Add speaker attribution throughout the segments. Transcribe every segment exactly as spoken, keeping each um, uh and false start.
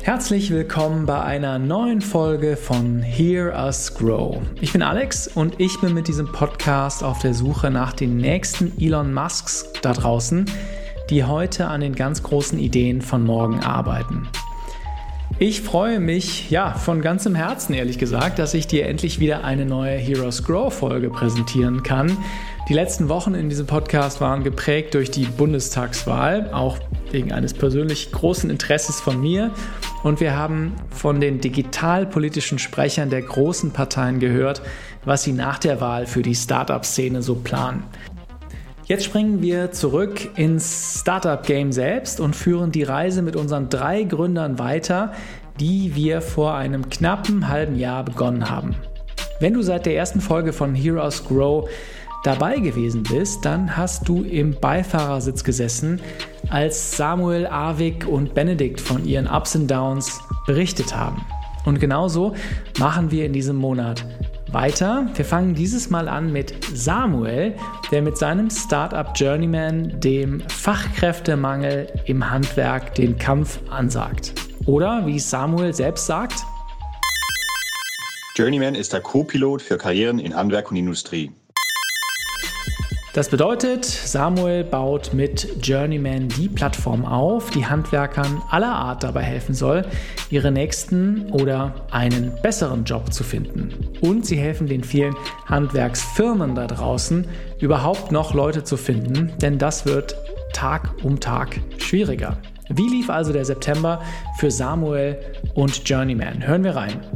Speaker 1: Herzlich willkommen bei einer neuen Folge von Hear Us Grow. Ich bin Alex und ich bin mit diesem Podcast auf der Suche nach den nächsten Elon Musks da draußen, die heute an den ganz großen Ideen von morgen arbeiten. Ich freue mich, ja, von ganzem Herzen ehrlich gesagt, dass ich dir endlich wieder eine neue Hear Us Grow Folge präsentieren kann. Die letzten Wochen in diesem Podcast waren geprägt durch die Bundestagswahl, auch wegen eines persönlich großen Interesses von mir. Und wir haben von den digitalpolitischen Sprechern der großen Parteien gehört, was sie nach der Wahl für die Startup-Szene so planen. Jetzt springen wir zurück ins Startup-Game selbst und führen die Reise mit unseren drei Gründern weiter, die wir vor einem knappen halben Jahr begonnen haben. Wenn du seit der ersten Folge von Hear Us Grow dabei gewesen bist, dann hast du im Beifahrersitz gesessen, als Samuel, Avik und Benedikt von ihren Ups und Downs berichtet haben. Und genauso machen wir in diesem Monat weiter. Wir fangen dieses Mal an mit Samuel, der mit seinem Startup Journeyman dem Fachkräftemangel im Handwerk den Kampf ansagt. Oder wie Samuel selbst sagt:
Speaker 2: Journeyman ist der Co-Pilot für Karrieren in Handwerk und Industrie.
Speaker 1: Das bedeutet, Samuel baut mit Journeyman die Plattform auf, die Handwerkern aller Art dabei helfen soll, ihre nächsten oder einen besseren Job zu finden. Und sie helfen den vielen Handwerksfirmen da draußen, überhaupt noch Leute zu finden, denn das wird Tag um Tag schwieriger. Wie lief also der September für Samuel und Journeyman? Hören wir rein.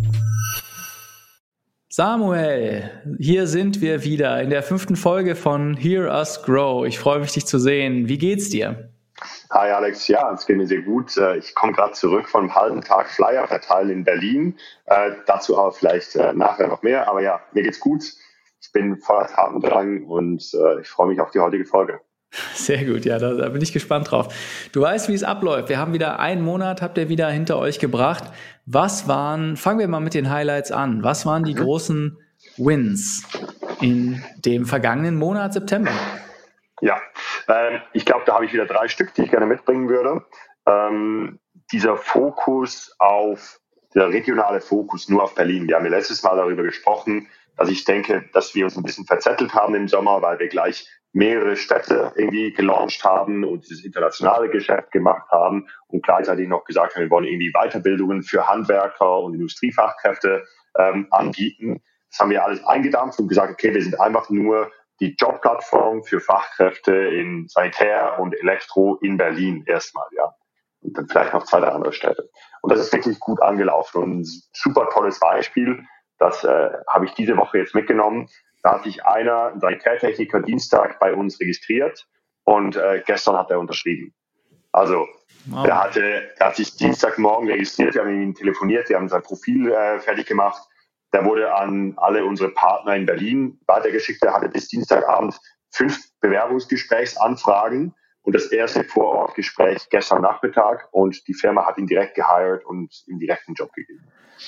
Speaker 1: Samuel, hier sind wir wieder in der fünften Folge von Hear Us Grow. Ich freue mich, dich zu sehen. Wie geht's dir?
Speaker 3: Hi Alex, ja, es geht mir sehr gut. Ich komme gerade zurück von einem halben Tag Flyer verteilen in Berlin. Äh, dazu aber vielleicht äh, nachher noch mehr. Aber ja, mir geht's gut. Ich bin voller Tatendrang und äh, ich freue mich auf die heutige Folge.
Speaker 1: Sehr gut, ja, da, da bin ich gespannt drauf. Du weißt, wie es abläuft. Wir haben wieder einen Monat, habt ihr wieder hinter euch gebracht. Was waren, fangen wir mal mit den Highlights an. Was waren die mhm. großen Wins in dem vergangenen Monat September?
Speaker 3: Ja, äh, ich glaube, da habe ich wieder drei Stück, die ich gerne mitbringen würde. Ähm, dieser Fokus auf, der regionale Fokus nur auf Berlin. Wir haben ja letztes Mal darüber gesprochen, dass ich denke, dass wir uns ein bisschen verzettelt haben im Sommer, weil wir gleich mehrere Städte irgendwie gelauncht haben und dieses internationale Geschäft gemacht haben und gleichzeitig noch gesagt haben, wir wollen irgendwie Weiterbildungen für Handwerker und Industriefachkräfte ähm, anbieten. Das haben wir alles eingedampft und gesagt, okay, wir sind einfach nur die Jobplattform für Fachkräfte in Sanitär und Elektro in Berlin erstmal, ja. Und dann vielleicht noch zwei, drei andere Städte. Und das ist wirklich gut angelaufen und ein super tolles Beispiel. Das äh, habe ich diese Woche jetzt mitgenommen. Da hat sich einer, ein Sanitärtechniker, Dienstag bei uns registriert und äh, gestern hat er unterschrieben. Also wow. der, hatte, der hat sich Dienstagmorgen registriert, wir haben ihn telefoniert, wir haben sein Profil äh, fertig gemacht. Der wurde an alle unsere Partner in Berlin weitergeschickt. Er hatte bis Dienstagabend fünf Bewerbungsgesprächsanfragen und das erste Vorortgespräch gestern Nachmittag und die Firma hat ihn direkt geheiert und ihm direkt einen Job gegeben.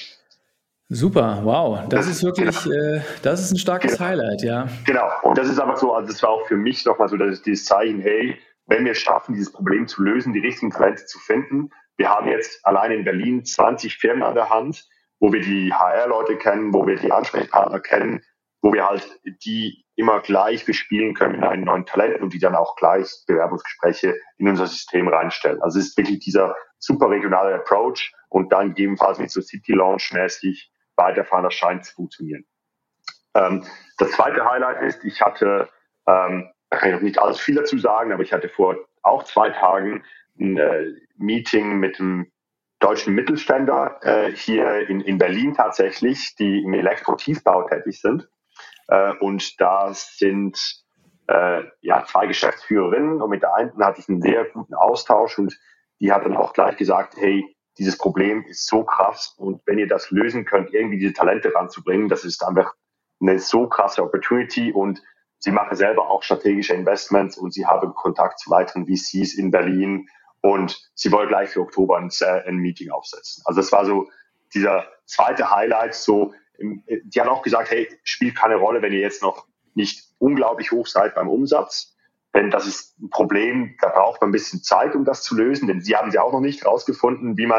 Speaker 1: Super, wow, das, das ist wirklich, genau. äh, das ist ein starkes genau. Highlight, ja.
Speaker 3: Genau, und das ist einfach so, also das war auch für mich nochmal so, dass ist dieses Zeichen, hey, wenn wir schaffen, dieses Problem zu lösen, die richtigen Talente zu finden, wir haben jetzt allein in Berlin zwanzig Firmen an der Hand, wo wir die H R-Leute kennen, wo wir die Ansprechpartner kennen, wo wir halt die immer gleich bespielen können mit einem neuen Talent und die dann auch gleich Bewerbungsgespräche in unser System reinstellen. Also es ist wirklich dieser super regionale Approach und dann gegebenenfalls mit so City-Launch-mäßig weiterfahren, das scheint zu funktionieren. Ähm, das zweite Highlight ist, ich hatte, ähm, da kann ich noch nicht alles viel dazu sagen, aber ich hatte vor auch zwei Tagen ein äh, Meeting mit einem deutschen Mittelständler äh, hier in, in Berlin tatsächlich, die im Elektro-Tiefbau tätig sind. Äh, und da sind äh, ja zwei Geschäftsführerinnen und mit der einen hatte ich einen sehr guten Austausch und die hat dann auch gleich gesagt, hey, dieses Problem ist so krass und wenn ihr das lösen könnt, irgendwie diese Talente ranzubringen, das ist einfach eine so krasse Opportunity und sie machen selber auch strategische Investments und sie haben Kontakt zu weiteren V Cs in Berlin und sie wollen gleich für Oktober ein, ein Meeting aufsetzen. Also das war so dieser zweite Highlight, so, die haben auch gesagt, hey, spielt keine Rolle, wenn ihr jetzt noch nicht unglaublich hoch seid beim Umsatz, denn das ist ein Problem, da braucht man ein bisschen Zeit, um das zu lösen, denn sie haben ja auch noch nicht rausgefunden, wie man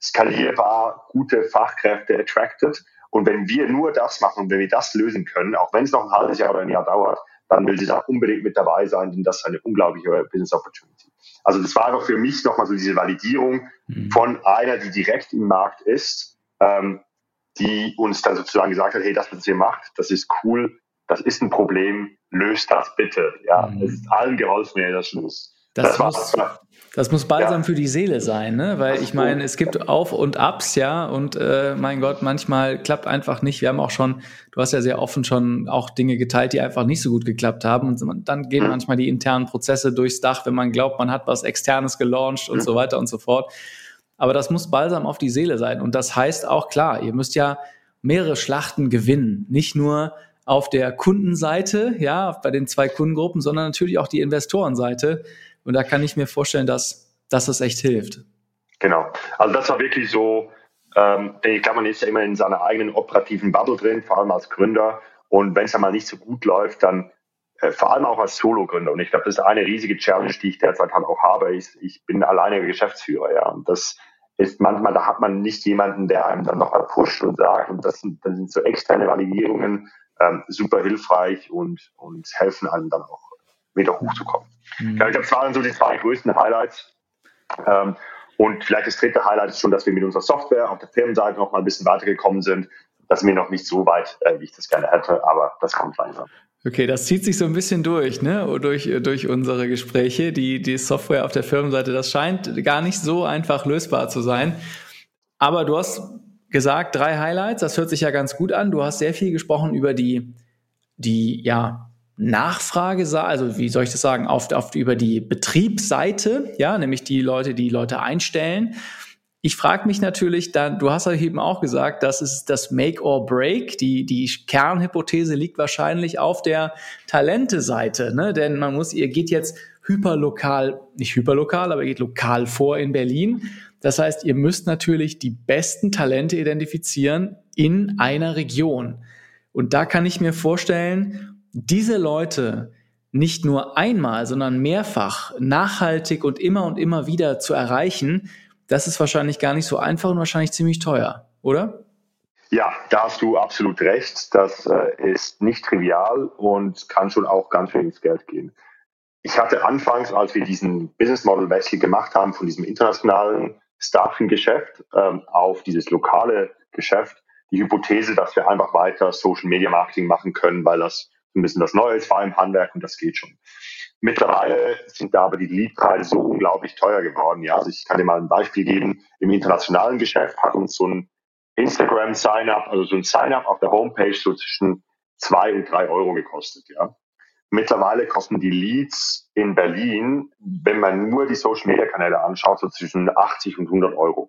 Speaker 3: skalierbar gute Fachkräfte attracted. Und wenn wir nur das machen und wenn wir das lösen können, auch wenn es noch ein halbes Jahr oder ein Jahr dauert, dann will sie da unbedingt mit dabei sein, denn das ist eine unglaubliche Business Opportunity. Also das war einfach für mich nochmal so diese Validierung mhm. von einer, die direkt im Markt ist, ähm, die uns dann sozusagen gesagt hat, hey, das, was ihr macht, das ist cool, das ist ein Problem, löst das bitte. Ja, mhm. Es ist allen geholfen, ja, das Schluss.
Speaker 1: Das, das, muss, das muss balsam ja. für die Seele sein, ne? Weil ich meine, es gibt Auf- und Ups, ja, und äh, mein Gott, manchmal klappt einfach nicht. Wir haben auch schon, du hast ja sehr offen schon auch Dinge geteilt, die einfach nicht so gut geklappt haben. Und dann gehen mhm. manchmal die internen Prozesse durchs Dach, wenn man glaubt, man hat was Externes gelauncht und mhm. so weiter und so fort. Aber das muss balsam auf die Seele sein. Und das heißt auch, klar, ihr müsst ja mehrere Schlachten gewinnen. Nicht nur auf der Kundenseite, ja, bei den zwei Kundengruppen, sondern natürlich auch die Investorenseite. Und da kann ich mir vorstellen, dass, dass das echt hilft.
Speaker 3: Genau. Also das war wirklich so, ähm, ich glaube, man ist ja immer in seiner eigenen operativen Bubble drin, vor allem als Gründer. Und wenn es dann mal nicht so gut läuft, dann äh, vor allem auch als Solo-Gründer. Und ich glaube, das ist eine riesige Challenge, die ich derzeit halt auch habe. Ich, ich bin alleiniger Geschäftsführer, ja. Und das ist manchmal, da hat man nicht jemanden, der einem dann nochmal pusht und sagt. Und das sind, das sind so externe Validierungen ähm, super hilfreich und, und helfen einem dann auch wieder hochzukommen. Mhm. Ich glaube, das waren so die zwei größten Highlights. Ähm, und vielleicht das dritte Highlight ist schon, dass wir mit unserer Software auf der Firmenseite noch mal ein bisschen weitergekommen sind. Das sind wir noch nicht so weit, äh, wie ich das gerne hätte, aber das kommt langsam.
Speaker 1: Okay, das zieht sich so ein bisschen durch, ne? Durch, durch unsere Gespräche. Die, die Software auf der Firmenseite, das scheint gar nicht so einfach lösbar zu sein. Aber du hast gesagt, drei Highlights, das hört sich ja ganz gut an. Du hast sehr viel gesprochen über die, die, ja, Nachfrage, also wie soll ich das sagen, auf, auf, über die Betriebsseite, ja, nämlich die Leute, die Leute einstellen. Ich frage mich natürlich dann, du hast ja eben auch gesagt, das ist das Make or Break. Die, die Kernhypothese liegt wahrscheinlich auf der Talente-Seite, ne? Denn man muss, ihr geht jetzt hyperlokal, nicht hyperlokal, aber ihr geht lokal vor in Berlin. Das heißt, ihr müsst natürlich die besten Talente identifizieren in einer Region. Und da kann ich mir vorstellen, diese Leute nicht nur einmal, sondern mehrfach nachhaltig und immer und immer wieder zu erreichen, das ist wahrscheinlich gar nicht so einfach und wahrscheinlich ziemlich teuer, oder?
Speaker 3: Ja, da hast du absolut recht. Das äh, ist nicht trivial und kann schon auch ganz schön ins Geld gehen. Ich hatte anfangs, als wir diesen Business Model Wechsel gemacht haben, von diesem internationalen Staffing-Geschäft ähm, auf dieses lokale Geschäft, die Hypothese, dass wir einfach weiter Social Media Marketing machen können, weil das ein bisschen das Neue ist, vor allem im Handwerk, und das geht schon. Mittlerweile sind da aber die Leadpreise so unglaublich teuer geworden. Ja, also ich kann dir mal ein Beispiel geben. Im internationalen Geschäft hat uns so ein Instagram-Sign-up, also so ein Sign-up auf der Homepage so zwischen zwei und drei Euro gekostet. Ja. Mittlerweile kosten die Leads in Berlin, wenn man nur die Social-Media-Kanäle anschaut, so zwischen achtzig und hundert Euro.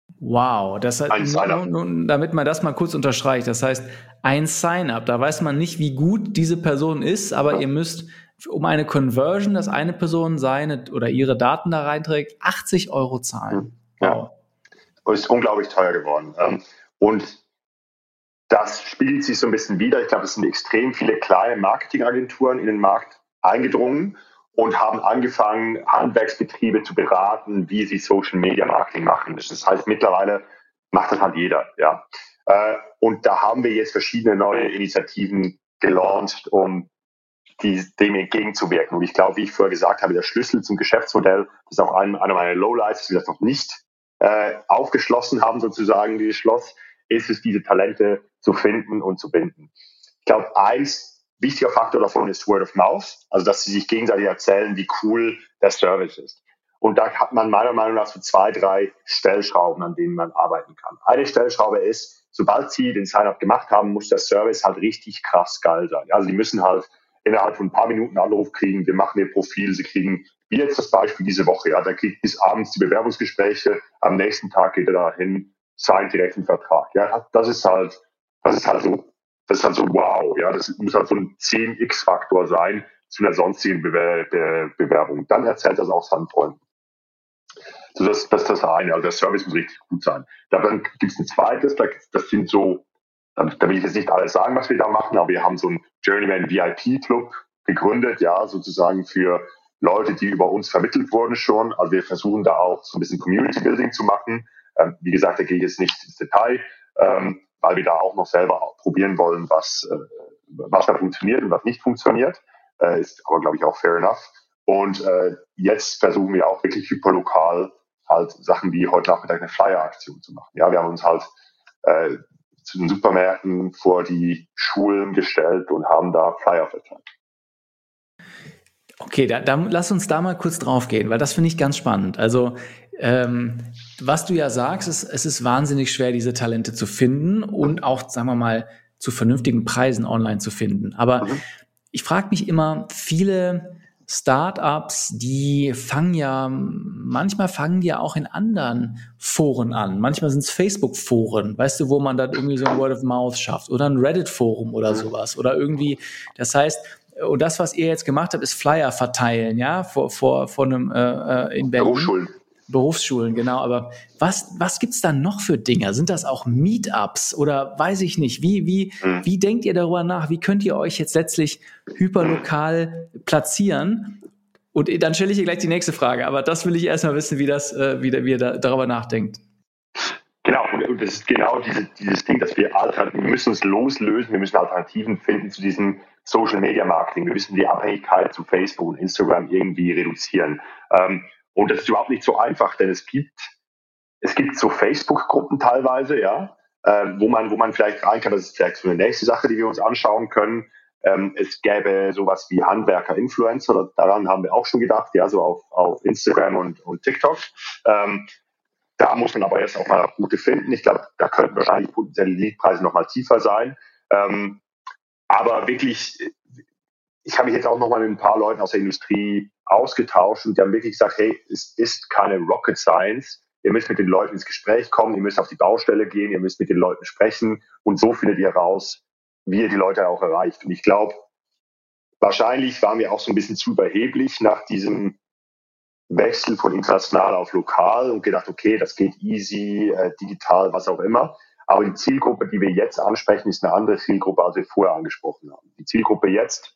Speaker 1: Wow, das heißt, nun, nun, damit man das mal kurz unterstreicht, das heißt, ein Sign-up, da weiß man nicht, wie gut diese Person ist, aber ja. Ihr müsst um eine Conversion, dass eine Person seine oder ihre Daten da reinträgt, achtzig Euro zahlen.
Speaker 3: Wow. Ja, ist unglaublich teuer geworden. Und das spiegelt sich so ein bisschen wider. Ich glaube, es sind extrem viele kleine Marketingagenturen in den Markt eingedrungen und haben angefangen, Handwerksbetriebe zu beraten, wie sie Social Media Marketing machen. Das heißt, mittlerweile macht das halt jeder. Ja. Und da haben wir jetzt verschiedene neue Initiativen gelauncht, um die, dem entgegenzuwirken. Und ich glaube, wie ich vorher gesagt habe, der Schlüssel zum Geschäftsmodell, das ist auch einer meiner Lowlights, dass wir das noch nicht äh, aufgeschlossen haben, sozusagen, dieses Schloss, ist es, diese Talente zu finden und zu binden. Ich glaube, eins wichtiger Faktor davon ist Word of Mouth, also dass sie sich gegenseitig erzählen, wie cool der Service ist. Und da hat man meiner Meinung nach so zwei, drei Stellschrauben, an denen man arbeiten kann. Eine Stellschraube ist, sobald sie den Sign-up gemacht haben, muss der Service halt richtig krass geil sein. Also die müssen halt innerhalb von ein paar Minuten Anruf kriegen, wir machen ihr Profil, sie kriegen, wie jetzt das Beispiel diese Woche, ja, der kriegt bis abends die Bewerbungsgespräche, am nächsten Tag geht er da hin, signed direkt einen Vertrag. Ja, das ist halt, das ist halt so, das ist halt so wow, ja, das muss halt so ein zehn X-Faktor sein zu einer sonstigen Be- Be- Bewerbung. Dann erzählt das auch seinen Freunden. So, das, das ist das eine, also der Service muss richtig gut sein. Dann gibt es ein zweites, das sind so, da will ich jetzt nicht alles sagen, was wir da machen, aber wir haben so einen Journeyman V I P-Club gegründet, ja, sozusagen für Leute, die über uns vermittelt wurden schon. Also wir versuchen da auch so ein bisschen Community-Building zu machen. Ähm, wie gesagt, da gehe ich jetzt nicht ins Detail, ähm, weil wir da auch noch selber auch probieren wollen, was, äh, was da funktioniert und was nicht funktioniert. Äh, ist aber, glaube ich, auch fair enough. Und äh, jetzt versuchen wir auch wirklich hyperlokal halt Sachen wie heute Nachmittag eine Flyer-Aktion zu machen. Ja, wir haben uns halt äh, zu den Supermärkten vor die Schulen gestellt und haben da Flyer verteilt.
Speaker 1: Okay, da, da, lass uns da mal kurz drauf gehen, weil das finde ich ganz spannend. Also, ähm, was du ja sagst, ist, es ist wahnsinnig schwer, diese Talente zu finden und auch, sagen wir mal, zu vernünftigen Preisen online zu finden. Aber mhm. ich frage mich immer, viele Startups, die fangen ja, manchmal fangen die ja auch in anderen Foren an. Manchmal sind es Facebook-Foren, weißt du, wo man dann irgendwie so ein Word of Mouth schafft oder ein Reddit-Forum oder sowas oder irgendwie, das heißt, und das, was ihr jetzt gemacht habt, ist Flyer verteilen, ja, vor, vor, vor einem, äh, in Berlin.
Speaker 3: Berufsschulen.
Speaker 1: Berufsschulen, genau. Aber was, was gibt's da noch für Dinge? Sind das auch Meetups oder weiß ich nicht? Wie, wie, mhm. wie denkt ihr darüber nach? Wie könnt ihr euch jetzt letztlich hyperlokal platzieren? Und dann stelle ich dir gleich die nächste Frage. Aber das will ich erstmal wissen, wie das, äh, wie, wie ihr da, darüber nachdenkt.
Speaker 3: Genau. Und das ist genau diese, dieses Ding, dass wir Alternativen, wir müssen uns loslösen. Wir müssen Alternativen finden zu diesem Social Media Marketing. Wir müssen die Abhängigkeit zu Facebook und Instagram irgendwie reduzieren. Ähm, Und das ist überhaupt nicht so einfach, denn es gibt, es gibt so Facebook-Gruppen teilweise, ja, äh, wo man, wo man vielleicht rein kann. Das ist vielleicht so eine nächste Sache, die wir uns anschauen können. Ähm, es gäbe sowas wie Handwerker-Influencer, daran haben wir auch schon gedacht, ja, so auf, auf Instagram und, und TikTok. Ähm, da muss man aber jetzt auch mal gute finden. Ich glaube, da könnten wahrscheinlich potenzielle Leadpreise noch mal tiefer sein. Ähm, aber wirklich, ich habe mich jetzt auch noch mal mit ein paar Leuten aus der Industrie ausgetauscht und die haben wirklich gesagt, hey, es ist keine Rocket Science. Ihr müsst mit den Leuten ins Gespräch kommen, ihr müsst auf die Baustelle gehen, ihr müsst mit den Leuten sprechen und so findet ihr raus, wie ihr die Leute auch erreicht. Und ich glaube, wahrscheinlich waren wir auch so ein bisschen zu überheblich nach diesem Wechsel von international auf lokal und gedacht, okay, das geht easy, äh, digital, was auch immer. Aber die Zielgruppe, die wir jetzt ansprechen, ist eine andere Zielgruppe, als wir vorher angesprochen haben. Die Zielgruppe jetzt,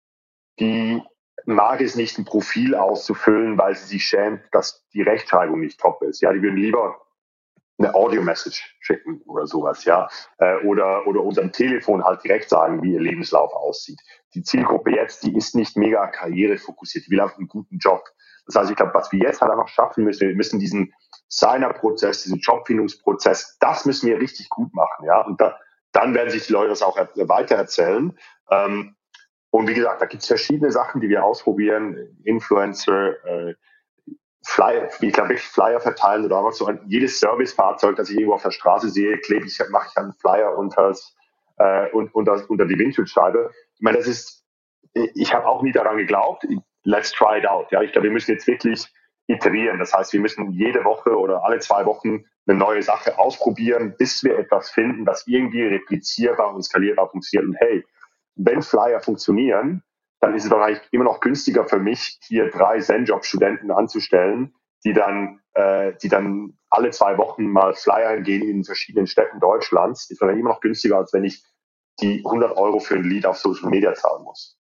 Speaker 3: die mag es nicht, ein Profil auszufüllen, weil sie sich schämt, dass die Rechtschreibung nicht top ist. Ja, die würden lieber eine Audio-Message schicken oder sowas, ja, äh, oder oder unserem Telefon halt direkt sagen, wie ihr Lebenslauf aussieht. Die Zielgruppe jetzt, die ist nicht mega karrierefokussiert, die will einfach einen guten Job. Das heißt, ich glaube, was wir jetzt halt einfach schaffen müssen, wir müssen diesen Sign-up-Prozess, diesen Jobfindungsprozess, das müssen wir richtig gut machen, ja, und da, dann werden sich die Leute das auch weitererzählen. Ähm, Und wie gesagt, da gibt es verschiedene Sachen, die wir ausprobieren. Influencer, äh, Flyer, ich glaube wirklich Flyer verteilen oder einfach so ein, jedes Servicefahrzeug, das ich irgendwo auf der Straße sehe, klebe ich, mache ich einen Flyer unter, äh, und, unter, unter die Windschutzscheibe. Ich meine, das ist, ich habe auch nie daran geglaubt. Let's try it out. Ja, ich glaube, wir müssen jetzt wirklich iterieren. Das heißt, wir müssen jede Woche oder alle zwei Wochen eine neue Sache ausprobieren, bis wir etwas finden, das irgendwie replizierbar und skalierbar funktioniert. Und hey, wenn Flyer funktionieren, dann ist es doch eigentlich immer noch günstiger für mich, hier drei Zenjob-Studenten anzustellen, die dann, äh, die dann alle zwei Wochen mal flyern gehen in verschiedenen Städten Deutschlands. Ist dann immer noch günstiger, als wenn ich die hundert Euro für ein Lead auf Social Media zahlen muss.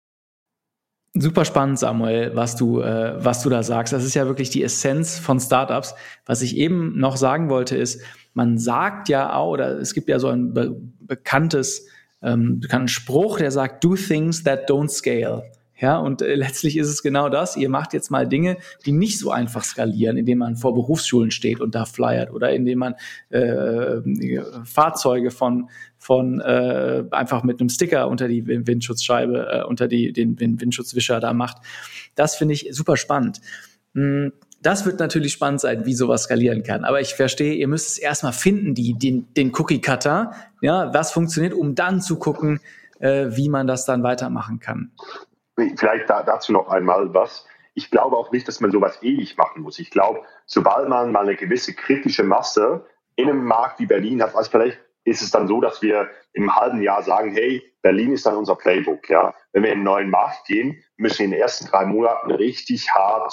Speaker 1: Super spannend, Samuel, was du, äh, was du da sagst. Das ist ja wirklich die Essenz von Startups. Was ich eben noch sagen wollte, ist, man sagt ja auch, oder es gibt ja so ein be- bekanntes Ähm, bekannten Spruch, der sagt, do things that don't scale. Ja, und äh, letztlich ist es genau das. Ihr macht jetzt mal Dinge, die nicht so einfach skalieren, indem man vor Berufsschulen steht und da flyert oder indem man äh, Fahrzeuge von von äh, einfach mit einem Sticker unter die Windschutzscheibe, äh, unter die den Windschutzwischer da macht. Das finde ich super spannend. Hm. Das wird natürlich spannend sein, wie sowas skalieren kann. Aber ich verstehe, ihr müsst es erstmal finden, die, den, den Cookie-Cutter, ja, was funktioniert, um dann zu gucken, äh, wie man das dann weitermachen kann.
Speaker 3: Vielleicht da, dazu noch einmal was. Ich glaube auch nicht, dass man sowas ewig machen muss. Ich glaube, sobald man mal eine gewisse kritische Masse in einem Markt wie Berlin hat, also vielleicht ist es dann so, dass wir im halben Jahr sagen, hey, Berlin ist dann unser Playbook. Ja? Wenn wir in einen neuen Markt gehen, müssen wir in den ersten drei Monaten richtig hart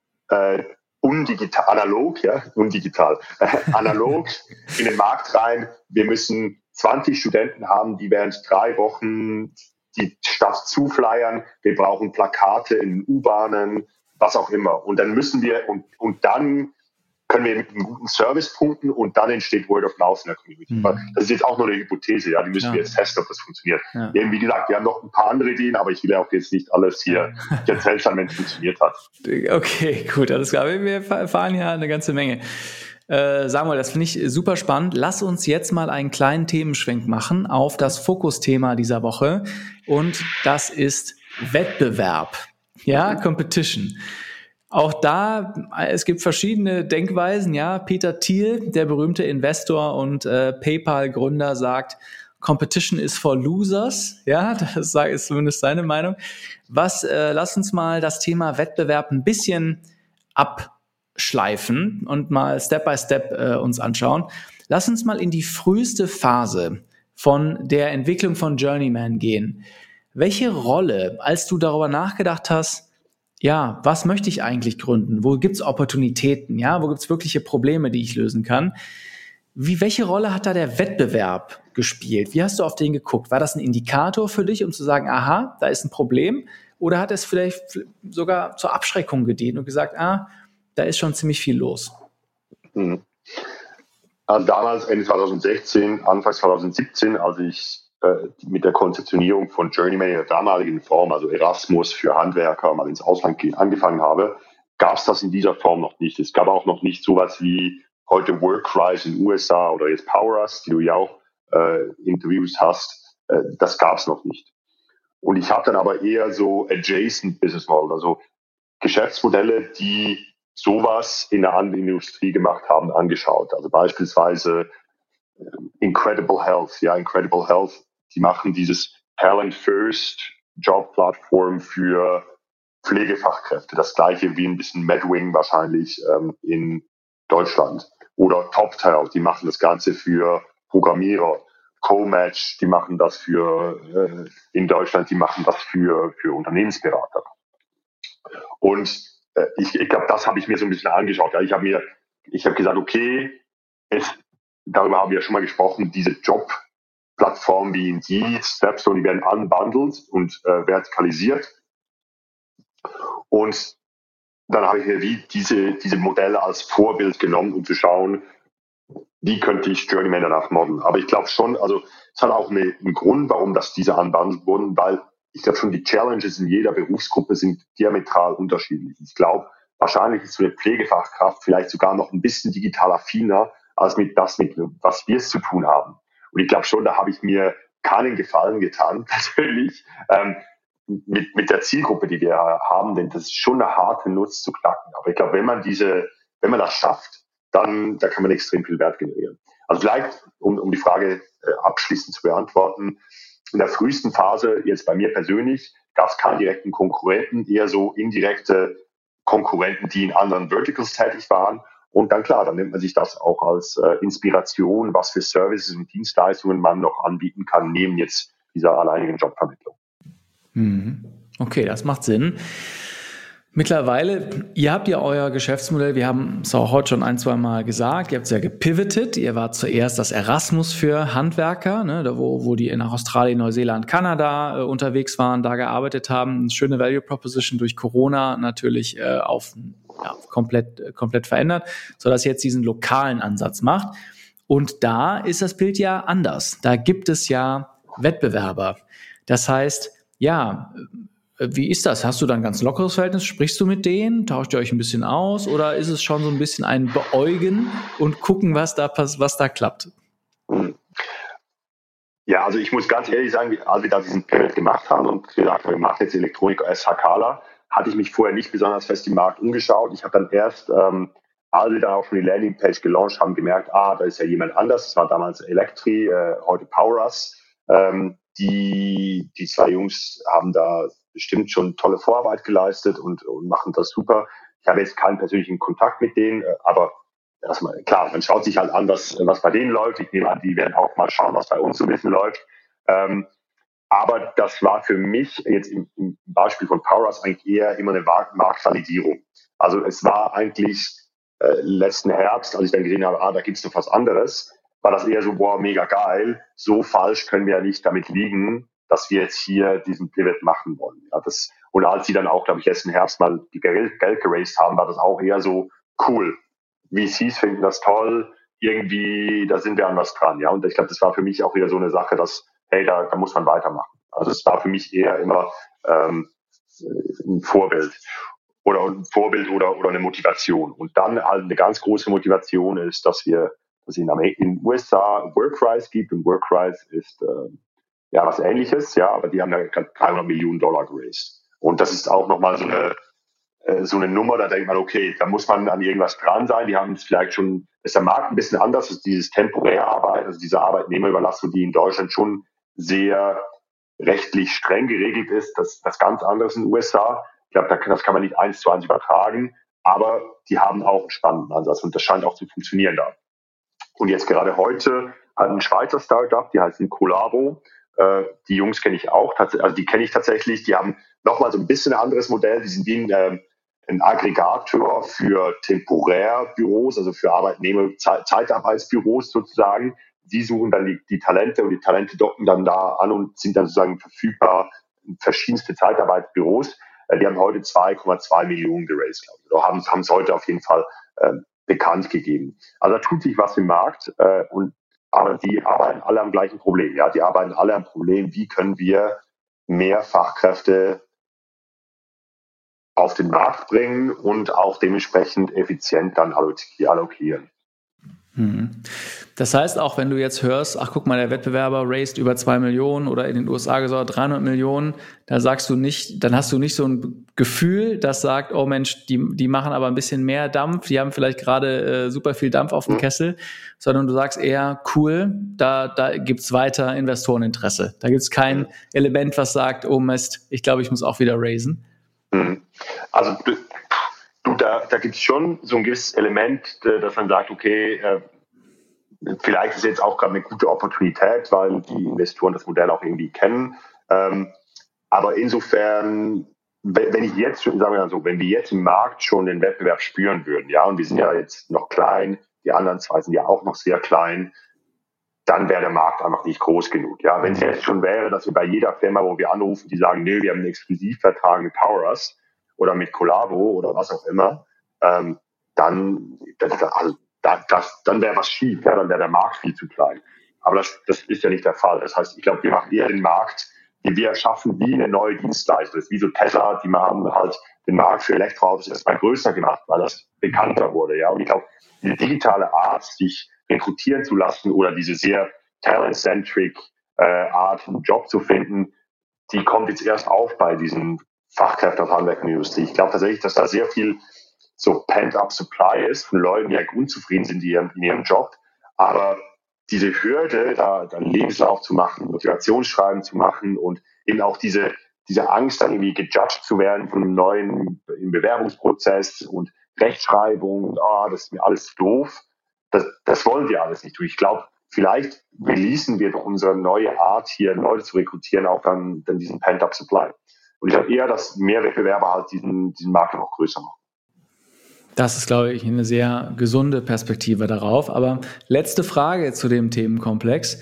Speaker 3: Äh, undigital, analog, ja, undigital, äh, analog in den Markt rein. Wir müssen zwanzig Studenten haben, die während drei Wochen die Stadt zuflyern. Wir brauchen Plakate in U-Bahnen, was auch immer. Und dann müssen wir, und, und dann können wir mit einem guten Service punkten und dann entsteht Word of Mouth in der Community. Mhm. Das ist jetzt auch nur eine Hypothese, ja, die müssen ja. wir jetzt testen, ob das funktioniert. Ja. Eben, wie gesagt, wir haben noch ein paar andere Ideen, aber ich will ja auch jetzt nicht alles hier erzählen, wenn es funktioniert hat.
Speaker 1: Okay, gut, alles klar. Wir erfahren ja eine ganze Menge. Äh, Samuel, das finde ich super spannend. Lass uns jetzt mal einen kleinen Themenschwenk machen auf das Fokusthema dieser Woche und das ist Wettbewerb. Ja, Competition. Auch da, es gibt verschiedene Denkweisen, ja. Peter Thiel, der berühmte Investor und äh, PayPal-Gründer, sagt, Competition is for losers, ja, das ist zumindest seine Meinung. Was, äh, lass uns mal das Thema Wettbewerb ein bisschen abschleifen und mal Step by Step äh, uns anschauen. Lass uns mal in die früheste Phase von der Entwicklung von Journeyman gehen. Welche Rolle, als du darüber nachgedacht hast, ja, was möchte ich eigentlich gründen? Wo gibt's Opportunitäten? Ja, wo gibt's wirkliche Probleme, die ich lösen kann? Wie, welche Rolle hat da der Wettbewerb gespielt? Wie hast du auf den geguckt? War das ein Indikator für dich, um zu sagen, aha, da ist ein Problem? Oder hat es vielleicht sogar zur Abschreckung gedient und gesagt, ah, da ist schon ziemlich viel los?
Speaker 3: Hm. Also damals, Ende zwanzig sechzehn, Anfang zwanzig siebzehn, als ich mit der Konzeptionierung von Journeyman in der damaligen Form, also Erasmus für Handwerker, mal ins Ausland gehen, angefangen habe, gab es das in dieser Form noch nicht. Es gab auch noch nicht sowas wie heute Workrise in den U S A oder jetzt PowerUs, die du ja auch äh, Interviews hast. Äh, das gab es noch nicht. Und ich habe dann aber eher so adjacent Business Model, also Geschäftsmodelle, die sowas in der anderen Industrie gemacht haben, angeschaut. Also beispielsweise äh, Incredible Health. Ja, Incredible Health, die machen dieses Talent First Job-Plattform für Pflegefachkräfte. Das gleiche wie ein bisschen Medwing wahrscheinlich ähm, in Deutschland. Oder TopTal, die machen das Ganze für Programmierer. Co-Match, die machen das für äh, in Deutschland, die machen das für, für Unternehmensberater. Und äh, ich, ich glaube, das habe ich mir so ein bisschen angeschaut. Ja. Ich habe mir, ich habe gesagt, okay, es, darüber haben wir schon mal gesprochen, diese Job-Plattformen wie Indeed, Stepstone, die werden unbundled und äh, vertikalisiert. Und dann habe ich mir wie diese, diese Modelle als Vorbild genommen, um zu schauen, wie könnte ich Journeyman danach modden. Aber ich glaube schon, also es hat auch eine, einen Grund, warum das diese unbundled wurden, weil ich glaube schon, die Challenges in jeder Berufsgruppe sind diametral unterschiedlich. Ich glaube, wahrscheinlich ist so eine Pflegefachkraft vielleicht sogar noch ein bisschen digital affiner, als mit das, mit was wir es zu tun haben. Und ich glaube schon, da habe ich mir keinen Gefallen getan, persönlich, ähm, mit, mit der Zielgruppe, die wir haben, denn das ist schon eine harte Nuss zu knacken. Aber ich glaube, wenn man diese, wenn man das schafft, dann, da kann man extrem viel Wert generieren. Also vielleicht, um, um die Frage äh, abschließend zu beantworten, in der frühesten Phase, jetzt bei mir persönlich, gab es keinen direkten Konkurrenten, eher so indirekte Konkurrenten, die in anderen Verticals tätig waren. Und dann klar, dann nimmt man sich das auch als äh, Inspiration, was für Services und Dienstleistungen man noch anbieten kann, neben jetzt dieser alleinigen Jobvermittlung.
Speaker 1: Okay, das macht Sinn. Mittlerweile, ihr habt ja euer Geschäftsmodell, wir haben es auch heute schon ein, zwei Mal gesagt, ihr habt es ja gepivotet, ihr wart zuerst das Erasmus für Handwerker, ne, da wo, wo die nach Australien, Neuseeland, Kanada äh, unterwegs waren, da gearbeitet haben, eine schöne Value Proposition durch Corona natürlich äh, auf ja, komplett, äh, komplett verändert, sodass ihr jetzt diesen lokalen Ansatz macht. Und da ist das Bild ja anders, da gibt es ja Wettbewerber. Das heißt, ja, wie ist das? Hast du da ein ganz lockeres Verhältnis? Sprichst du mit denen? Tauscht ihr euch ein bisschen aus? Oder ist es schon so ein bisschen ein Beäugen und gucken, was da, was da klappt?
Speaker 3: Ja, also ich muss ganz ehrlich sagen, als wir da diesen Pivot gemacht haben und gesagt haben, wir machen jetzt Elektronik als Hakala, hatte ich mich vorher nicht besonders fest im Markt umgeschaut. Ich habe dann erst, ähm, als wir da auch schon die Landingpage gelauncht haben, gemerkt, ah, da ist ja jemand anders. Das war damals Electri, äh, heute PowerUs. Ähm, die, die zwei Jungs haben da bestimmt schon tolle Vorarbeit geleistet und, und machen das super. Ich habe jetzt keinen persönlichen Kontakt mit denen, aber erstmal, klar, man schaut sich halt an, was, was bei denen läuft. Ich nehme an, die werden auch mal schauen, was bei uns so ein bisschen läuft. Ähm, aber das war für mich jetzt im, im Beispiel von PowerUs eigentlich eher immer eine Marktvalidierung. Also es war eigentlich äh, letzten Herbst, als ich dann gesehen habe, ah, da gibt's noch was anderes, war das eher so, boah, mega geil. So falsch können wir ja nicht damit liegen, dass wir jetzt hier diesen Pivot machen wollen. Ja, das, und als sie dann auch, glaube ich, letzten Herbst mal die Geld, Geld geraced haben, war das auch eher so cool. V Cs finden das toll, irgendwie, da sind wir an was dran. Ja, und ich glaube, das war für mich auch wieder so eine Sache, dass, hey, da, da muss man weitermachen. Also es war für mich eher immer ähm, ein Vorbild oder ein Vorbild oder, oder eine Motivation. Und dann halt eine ganz große Motivation ist, dass wir, dass es in den U S A Workrise gibt, und Workrise ist äh, ja was Ähnliches, ja, aber die haben ja gerade dreihundert Millionen Dollar geraced. Und das ist auch nochmal so eine so eine Nummer, da denkt man, okay, da muss man an irgendwas dran sein. Die haben es vielleicht schon, ist der Markt ein bisschen anders, ist dieses temporäre Arbeit, also diese Arbeitnehmerüberlassung, die in Deutschland schon sehr rechtlich streng geregelt ist. Das das ganz anderes in den U S A. Ich glaube, das kann man nicht eins zu eins übertragen, aber die haben auch einen spannenden Ansatz und das scheint auch zu funktionieren da. Und jetzt gerade heute hat ein Schweizer Startup, die heißen Colabo. Äh, die Jungs kenne ich auch, also die kenne ich tatsächlich. Die haben nochmal so ein bisschen ein anderes Modell. Die sind wie ein, äh, ein Aggregator für Temporärbüros, also für Arbeitnehmer, Ze- Zeitarbeitsbüros sozusagen. Die suchen dann die, die Talente und die Talente docken dann da an und sind dann sozusagen verfügbar in verschiedenste Zeitarbeitsbüros. Äh, die haben heute zwei Komma zwei Millionen geraced, glaube ich. Oder haben haben es heute auf jeden Fall äh, bekannt gegeben. Also da tut sich was im Markt äh, und aber die arbeiten alle am gleichen Problem. Ja, die arbeiten alle am Problem, wie können wir mehr Fachkräfte auf den Markt bringen und auch dementsprechend effizient dann allokieren.
Speaker 1: Das heißt, auch wenn du jetzt hörst, ach guck mal, der Wettbewerber raced über zwei Millionen oder in den U S A gesagt dreihundert Millionen, da sagst du nicht, dann hast du nicht so ein Gefühl, das sagt, oh Mensch, die, die machen aber ein bisschen mehr Dampf, die haben vielleicht gerade äh, super viel Dampf auf dem mhm. Kessel, sondern du sagst eher, cool, da, da gibt's weiter Investoreninteresse. Da gibt's kein mhm. Element, was sagt, oh Mist, ich glaube, ich muss auch wieder raisen.
Speaker 3: Mhm. Also du, da, da gibt es schon so ein gewisses Element, dass man sagt, okay, äh, vielleicht ist jetzt auch gerade eine gute Opportunität, weil die Investoren das Modell auch irgendwie kennen. Ähm, aber insofern, wenn, wenn ich jetzt schon, sagen wir mal so, wenn wir jetzt im Markt schon den Wettbewerb spüren würden, ja, und wir sind ja jetzt noch klein, die anderen zwei sind ja auch noch sehr klein, dann wäre der Markt einfach nicht groß genug. Ja, wenn es jetzt schon wäre, dass wir bei jeder Firma, wo wir anrufen, die sagen, nö, wir haben einen Exklusivvertrag mit PowerUs oder mit Colabo oder was auch immer, ähm, dann, das, also, das, das, dann wäre was schief, ja, dann wäre der Markt viel zu klein. Aber das, das ist ja nicht der Fall. Das heißt, ich glaube, wir machen eher den Markt, den wir schaffen, wie eine neue Dienstleistung. Das ist wie so Tesla, die haben halt den Markt für Elektroautos erstmal größer gemacht, weil das bekannter wurde. Ja, und ich glaube, die digitale Art, sich rekrutieren zu lassen oder diese sehr talent-centric äh, Art, einen Job zu finden, die kommt jetzt erst auf bei diesen Fachkräften aus Handwerk und Industrie. Ich glaube tatsächlich, dass da sehr viel so pent-up Supply ist von Leuten, die ja unzufrieden sind in ihrem, in ihrem Job. Aber diese Hürde, da, da einen Lebenslauf zu machen, Motivationsschreiben zu machen und eben auch diese, diese Angst, dann irgendwie gejudged zu werden von einem neuen im Bewerbungsprozess und Rechtschreibung und oh, das ist mir alles doof. Das, das wollen wir alles nicht tun. Ich glaube, vielleicht releasen wir doch unsere neue Art, hier Leute zu rekrutieren, auch dann, dann diesen Pent-up Supply. Und ich glaube eher, dass mehr Wettbewerber halt diesen, diesen Markt noch größer machen.
Speaker 1: Das ist, glaube ich, eine sehr gesunde Perspektive darauf. Aber letzte Frage zu dem Themenkomplex.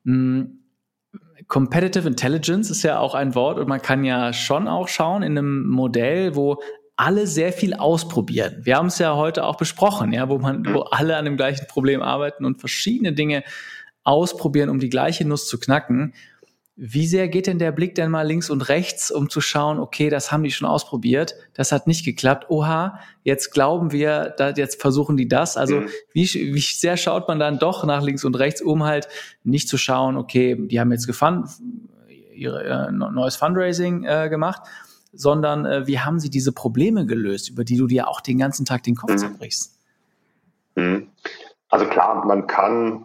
Speaker 1: Competitive Intelligence ist ja auch ein Wort und man kann ja schon auch schauen in einem Modell, wo alle sehr viel ausprobieren. Wir haben es ja heute auch besprochen, ja, wo man, wo alle an dem gleichen Problem arbeiten und verschiedene Dinge ausprobieren, um die gleiche Nuss zu knacken. Wie sehr geht denn der Blick denn mal links und rechts, um zu schauen, okay, das haben die schon ausprobiert, das hat nicht geklappt, oha, jetzt glauben wir, da, jetzt versuchen die das. Also mhm. wie, wie sehr schaut man dann doch nach links und rechts, um halt nicht zu schauen, okay, die haben jetzt gefund, ihre äh, neues Fundraising äh, gemacht, sondern äh, wie haben sie diese Probleme gelöst, über die du dir auch den ganzen Tag den Kopf mhm. zerbrichst?
Speaker 3: Mhm. Also klar, man kann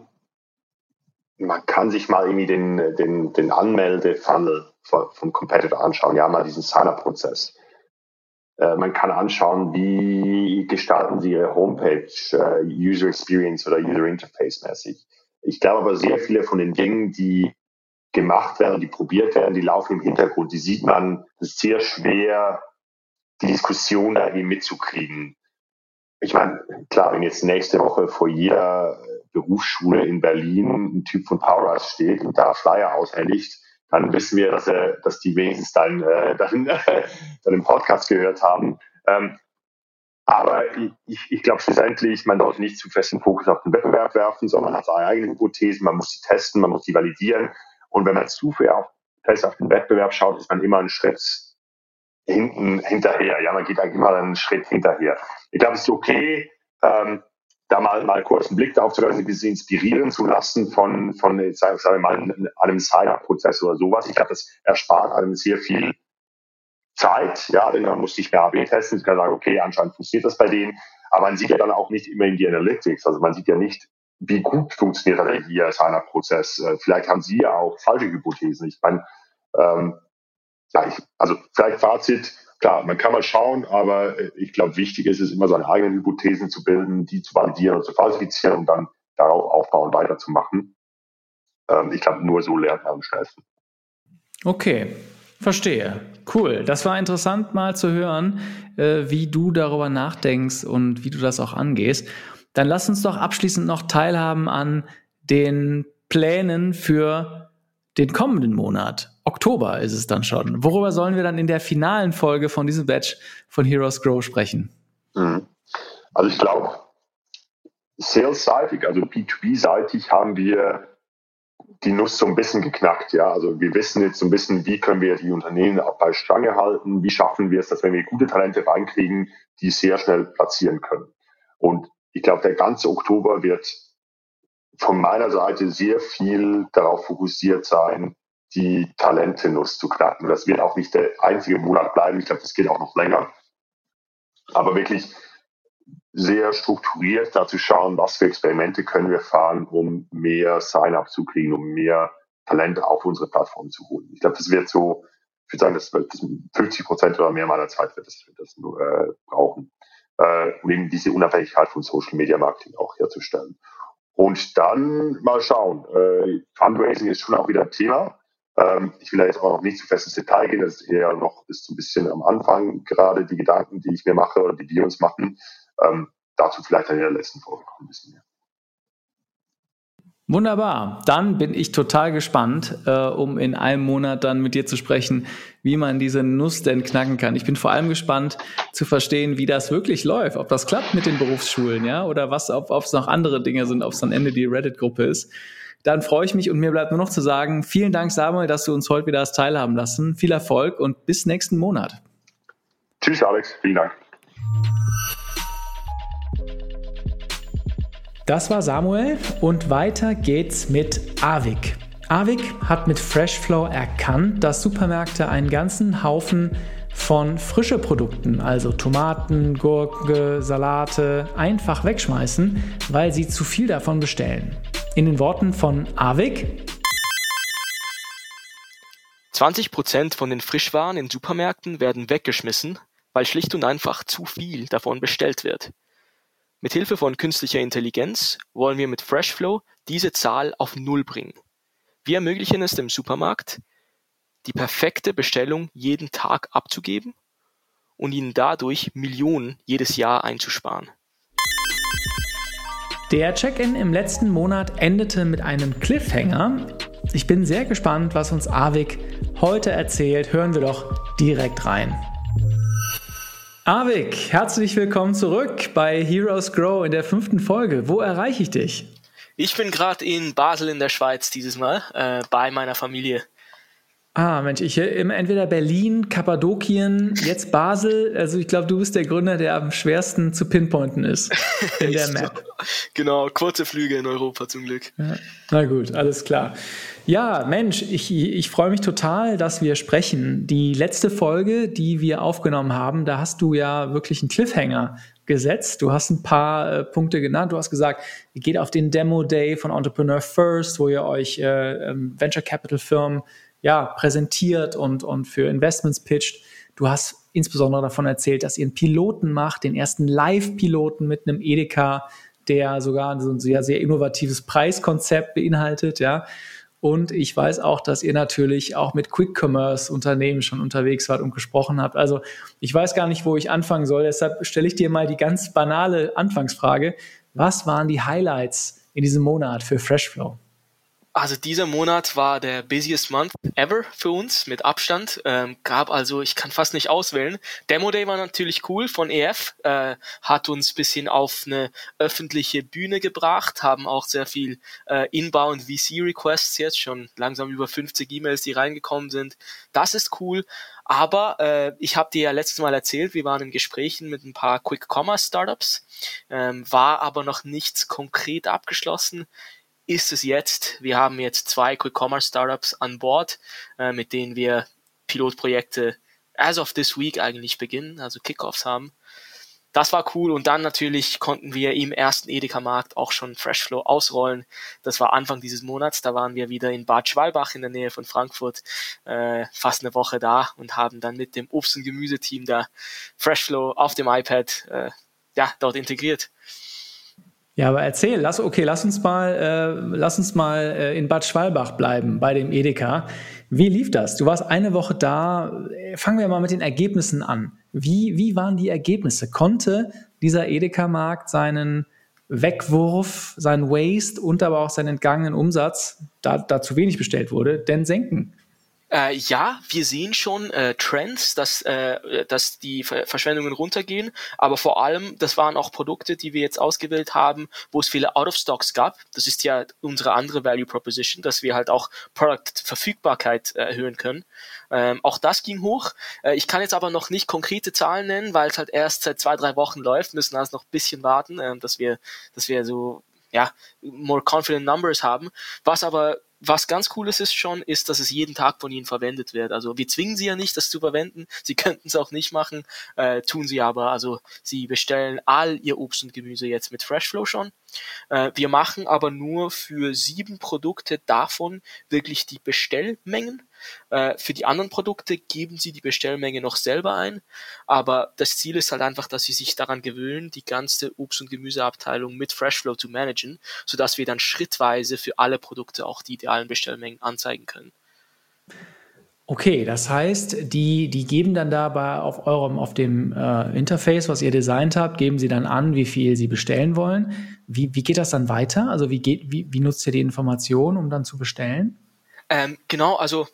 Speaker 3: Man kann sich mal irgendwie den, den, den Anmelde-Funnel vom Competitor anschauen, ja, mal diesen Sign-up-Prozess. Äh, man kann anschauen, wie gestalten sie ihre Homepage, äh, User Experience oder User Interface mäßig. Ich glaube aber, sehr viele von den Dingen, die gemacht werden, die probiert werden, die laufen im Hintergrund. Die sieht man, es ist sehr schwer, die Diskussion da irgendwie mitzukriegen. Ich meine, klar, wenn jetzt nächste Woche vor jeder Berufsschule in Berlin ein Typ von PowerUs steht und da Flyer aushändigt, dann wissen wir, dass, er, dass die wenigstens dann, äh, dann, dann im Podcast gehört haben. Ähm, Aber ich, ich glaube schlussendlich, man sollte nicht zu festen Fokus auf den Wettbewerb werfen, sondern hat seine eigenen Hypothesen, man muss die testen, man muss die validieren. Und wenn man zu viel auf, fest auf den Wettbewerb schaut, ist man immer einen Schritt hinten hinterher. Ja, man geht eigentlich immer einen Schritt hinterher. Ich glaube, es ist okay, ähm, da mal, mal kurz einen Blick darauf zu lassen, ein bisschen inspirieren zu lassen von, von sagen wir mal, einem Sign-up-Prozess oder sowas. Ich glaube, das erspart einem sehr viel Zeit, ja, denn man muss nicht mehr A B testen, ich kann sagen, okay, anscheinend funktioniert das bei denen, aber man sieht ja dann auch nicht immer in die Analytics, also man sieht ja nicht, wie gut funktioniert der hier seiner Prozess. Vielleicht haben Sie ja auch falsche Hypothesen. Ich meine, ähm, ja, ich, also vielleicht Fazit, klar, man kann mal schauen, aber ich glaube, wichtig ist es immer, seine eigenen Hypothesen zu bilden, die zu validieren und zu falsifizieren und dann darauf aufbauen, weiterzumachen. Ähm, ich glaube, nur so lernt man am schnellsten.
Speaker 1: Okay. Verstehe. Cool. Das war interessant mal zu hören, äh, wie du darüber nachdenkst und wie du das auch angehst. Dann lass uns doch abschließend noch teilhaben an den Plänen für den kommenden Monat. Oktober ist es dann schon. Worüber sollen wir dann in der finalen Folge von diesem Batch von Heroes Grow sprechen?
Speaker 3: Also ich glaube, sales-seitig, also B zwei B-seitig haben wir die Nuss so ein bisschen geknackt, ja. Also wir wissen jetzt so ein bisschen, wie können wir die Unternehmen auch bei Stange halten, wie schaffen wir es, dass wenn wir gute Talente reinkriegen, die sehr schnell platzieren können. Und ich glaube, der ganze Oktober wird von meiner Seite sehr viel darauf fokussiert sein, die Talente-Nuss zu knacken. Und das wird auch nicht der einzige Monat bleiben. Ich glaube, das geht auch noch länger. Aber wirklich sehr strukturiert dazu schauen, was für Experimente können wir fahren, um mehr Sign-up zu kriegen, um mehr Talente auf unsere Plattform zu holen. Ich glaube, das wird so, ich würde sagen, das wird fünfzig Prozent oder mehr meiner Zeit wird das, wird das nur, äh, brauchen, äh, um eben diese Unabhängigkeit von Social Media Marketing auch herzustellen. Und dann mal schauen. Äh, Fundraising ist schon auch wieder ein Thema. Ähm, ich will da jetzt auch noch nicht zu fest ins Detail gehen. Das ist eher noch ist so ein bisschen am Anfang gerade die Gedanken, die ich mir mache oder die wir uns machen. Ähm, dazu vielleicht in der letzten Folge noch ein bisschen mehr.
Speaker 1: Wunderbar. Dann bin ich total gespannt, äh, um in einem Monat dann mit dir zu sprechen, wie man diese Nuss denn knacken kann. Ich bin vor allem gespannt zu verstehen, wie das wirklich läuft, ob das klappt mit den Berufsschulen, ja, oder was, ob es noch andere Dinge sind, ob es am Ende die Reddit-Gruppe ist. Dann freue ich mich und mir bleibt nur noch zu sagen, vielen Dank, Samuel, dass du uns heute wieder hast teilhaben lassen. Viel Erfolg und bis nächsten Monat.
Speaker 3: Tschüss, Alex. Vielen Dank.
Speaker 1: Das war Samuel und weiter geht's mit Avik. Avik hat mit Freshflow erkannt, dass Supermärkte einen ganzen Haufen von frischen Produkten, also Tomaten, Gurke, Salate, einfach wegschmeißen, weil sie zu viel davon bestellen. In den Worten von Avik:
Speaker 4: zwanzig Prozent von den Frischwaren in Supermärkten werden weggeschmissen, weil schlicht und einfach zu viel davon bestellt wird. Mit Hilfe von künstlicher Intelligenz wollen wir mit Freshflow diese Zahl auf Null bringen. Wir ermöglichen es dem Supermarkt, die perfekte Bestellung jeden Tag abzugeben und ihnen dadurch Millionen jedes Jahr einzusparen.
Speaker 1: Der Check-in im letzten Monat endete mit einem Cliffhanger. Ich bin sehr gespannt, was uns Avik heute erzählt. Hören wir doch direkt rein. Avik, herzlich willkommen zurück bei Heroes Grow in der fünften Folge. Wo erreiche ich dich?
Speaker 4: Ich bin gerade in Basel in der Schweiz dieses Mal, äh, bei meiner Familie.
Speaker 1: Ah, Mensch, ich immer entweder Berlin, Kappadokien, jetzt Basel. Also ich glaube, du bist der Gründer, der am schwersten zu pinpointen ist in der Map.
Speaker 4: Genau, kurze Flüge in Europa zum Glück.
Speaker 1: Ja, na gut, alles klar. Ja, Mensch, ich, ich freue mich total, dass wir sprechen. Die letzte Folge, die wir aufgenommen haben, da hast du ja wirklich einen Cliffhanger gesetzt. Du hast ein paar äh, Punkte genannt. Du hast gesagt, ihr geht auf den Demo Day von Entrepreneur First, wo ihr euch äh, Venture Capital Firmen ja, präsentiert und, und für Investments pitcht. Du hast insbesondere davon erzählt, dass ihr einen Piloten macht, den ersten Live-Piloten mit einem Edeka, der sogar so ein sehr, sehr innovatives Preiskonzept beinhaltet, ja. Und ich weiß auch, dass ihr natürlich auch mit Quick-Commerce-Unternehmen schon unterwegs wart und gesprochen habt. Also ich weiß gar nicht, wo ich anfangen soll. Deshalb stelle ich dir mal die ganz banale Anfangsfrage. Was waren die Highlights in diesem Monat für Freshflow?
Speaker 4: Also dieser Monat war der busiest month ever für uns, mit Abstand. Ähm, gab also, ich kann fast nicht auswählen. Demo Day war natürlich cool von E F, äh, hat uns ein bisschen auf eine öffentliche Bühne gebracht, haben auch sehr viel äh, Inbound V C-Requests jetzt, schon langsam über fünfzig E-Mails, die reingekommen sind. Das ist cool. Aber äh, ich habe dir ja letztes Mal erzählt, wir waren in Gesprächen mit ein paar Quick-Commerce-Startups, ähm, war aber noch nichts konkret abgeschlossen. Ist es jetzt. Wir haben jetzt zwei Quick-Commerce-Startups an Bord, äh, mit denen wir Pilotprojekte as of this week eigentlich beginnen, also Kickoffs haben. Das war cool und dann natürlich konnten wir im ersten Edeka-Markt auch schon Freshflow ausrollen. Das war Anfang dieses Monats, da waren wir wieder in Bad Schwalbach in der Nähe von Frankfurt, äh, fast eine Woche da und haben dann mit dem Obst- und Gemüseteam da Freshflow auf dem iPad äh, ja, dort integriert.
Speaker 1: Ja, aber erzähl, lass, okay, lass uns mal, äh, lass uns mal äh, in Bad Schwalbach bleiben, bei dem Edeka. Wie lief das? Du warst eine Woche da. Fangen wir mal mit den Ergebnissen an. Wie, wie waren die Ergebnisse? Konnte dieser Edeka-Markt seinen Wegwurf, seinen Waste und aber auch seinen entgangenen Umsatz, da, da zu wenig bestellt wurde, denn senken?
Speaker 4: Äh, ja, wir sehen schon äh, Trends, dass, äh, dass die Ver- Verschwendungen runtergehen, aber vor allem, das waren auch Produkte, die wir jetzt ausgewählt haben, wo es viele Out-of-Stocks gab. Das ist ja unsere andere Value Proposition, dass wir halt auch Product-Verfügbarkeit äh, erhöhen können. Ähm, auch das ging hoch. Äh, ich kann jetzt aber noch nicht konkrete Zahlen nennen, weil es halt erst seit zwei, drei Wochen läuft, müssen also noch ein bisschen warten, äh, dass wir, dass wir so, ja, more confident numbers haben. Was aber Was ganz Cooles ist schon, ist, dass es jeden Tag von ihnen verwendet wird. Also wir zwingen sie ja nicht, das zu verwenden. Sie könnten es auch nicht machen, äh, tun sie aber. Also sie bestellen all ihr Obst und Gemüse jetzt mit Freshflow schon. Äh, wir machen aber nur für sieben Produkte davon wirklich die Bestellmengen. Äh, für die anderen Produkte geben sie die Bestellmenge noch selber ein. Aber das Ziel ist halt einfach, dass sie sich daran gewöhnen, die ganze Obst- und Gemüseabteilung mit Freshflow zu managen, sodass wir dann schrittweise für alle Produkte auch die idealen Bestellmengen anzeigen können.
Speaker 1: Okay, das heißt, die, die geben dann dabei auf eurem, auf dem äh, Interface, was ihr designt habt, geben sie dann an, wie viel sie bestellen wollen. Wie, wie geht das dann weiter? Also wie geht, wie, wie nutzt ihr die Information, um dann zu bestellen?
Speaker 4: Ähm, genau, also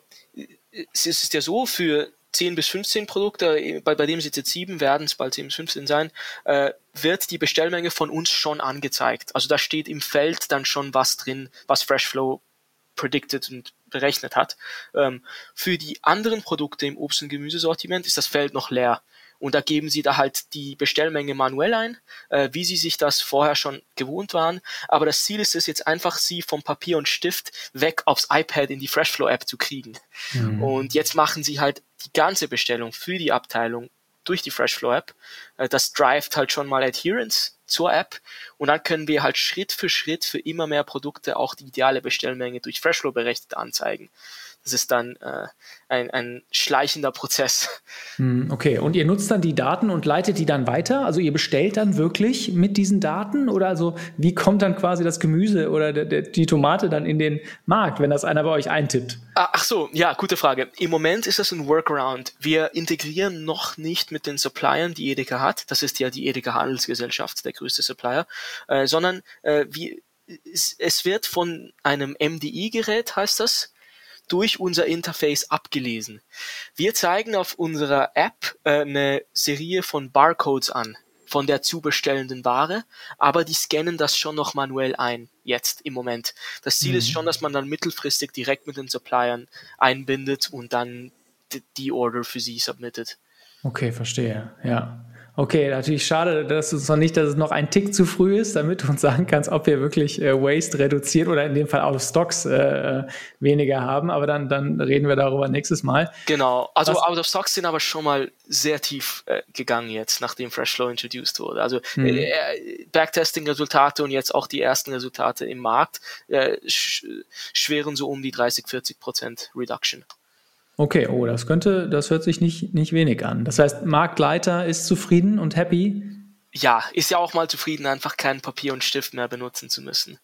Speaker 4: es ist ja so, für zehn bis fünfzehn Produkte, bei, bei dem sind jetzt sieben, werden es bald zehn bis fünfzehn sein, äh, wird die Bestellmenge von uns schon angezeigt. Also da steht im Feld dann schon was drin, was Freshflow predicted und berechnet hat. Ähm, für die anderen Produkte im Obst- und Gemüsesortiment ist das Feld noch leer. Und da geben sie da halt die Bestellmenge manuell ein, äh, wie sie sich das vorher schon gewohnt waren. Aber das Ziel ist es jetzt einfach, sie vom Papier und Stift weg aufs iPad in die Freshflow-App zu kriegen. Mhm. Und jetzt machen sie halt die ganze Bestellung für die Abteilung durch die Freshflow-App. Äh, das drivet halt schon mal Adherence zur App. Und dann können wir halt Schritt für Schritt für immer mehr Produkte auch die ideale Bestellmenge durch Freshflow berechnet anzeigen. Das ist dann äh, ein, ein schleichender Prozess.
Speaker 1: Okay, und ihr nutzt dann die Daten und leitet die dann weiter? Also ihr bestellt dann wirklich mit diesen Daten? Oder also wie kommt dann quasi das Gemüse oder de, de, die Tomate dann in den Markt, wenn das einer bei euch eintippt?
Speaker 4: Ach so, ja, gute Frage. Im Moment ist das ein Workaround. Wir integrieren noch nicht mit den Suppliern, die Edeka hat. Das ist ja die Edeka Handelsgesellschaft, der größte Supplier. Äh, sondern äh, wie, es, es wird von einem M D I-Gerät, heißt das, durch unser Interface abgelesen. Wir zeigen auf unserer App äh, eine Serie von Barcodes an, von der zu bestellenden Ware, aber die scannen das schon noch manuell ein, jetzt im Moment. Das Ziel mhm. ist schon, dass man dann mittelfristig direkt mit den Suppliern einbindet und dann d- die Order für sie submittet.
Speaker 1: Okay, verstehe, ja. Okay, natürlich schade, dass es noch nicht, dass es noch ein Tick zu früh ist, damit du uns sagen kannst, ob wir wirklich äh, Waste reduzieren oder in dem Fall Out of Stocks äh, weniger haben. Aber dann, dann reden wir darüber nächstes Mal.
Speaker 4: Genau, also
Speaker 1: Was?
Speaker 4: Out of Stocks sind aber schon mal sehr tief äh, gegangen jetzt, nachdem Freshflow introduced wurde. Also
Speaker 1: hm.
Speaker 4: äh, Backtesting-Resultate und jetzt auch die ersten Resultate im Markt äh, sch- schweren so um die dreißig, vierzig Prozent Reduction.
Speaker 1: Okay, oh, das könnte, das hört sich nicht, nicht wenig an. Das heißt, Marktleiter ist zufrieden und happy?
Speaker 4: Ja, ist ja auch mal zufrieden, einfach kein Papier und Stift mehr benutzen zu müssen.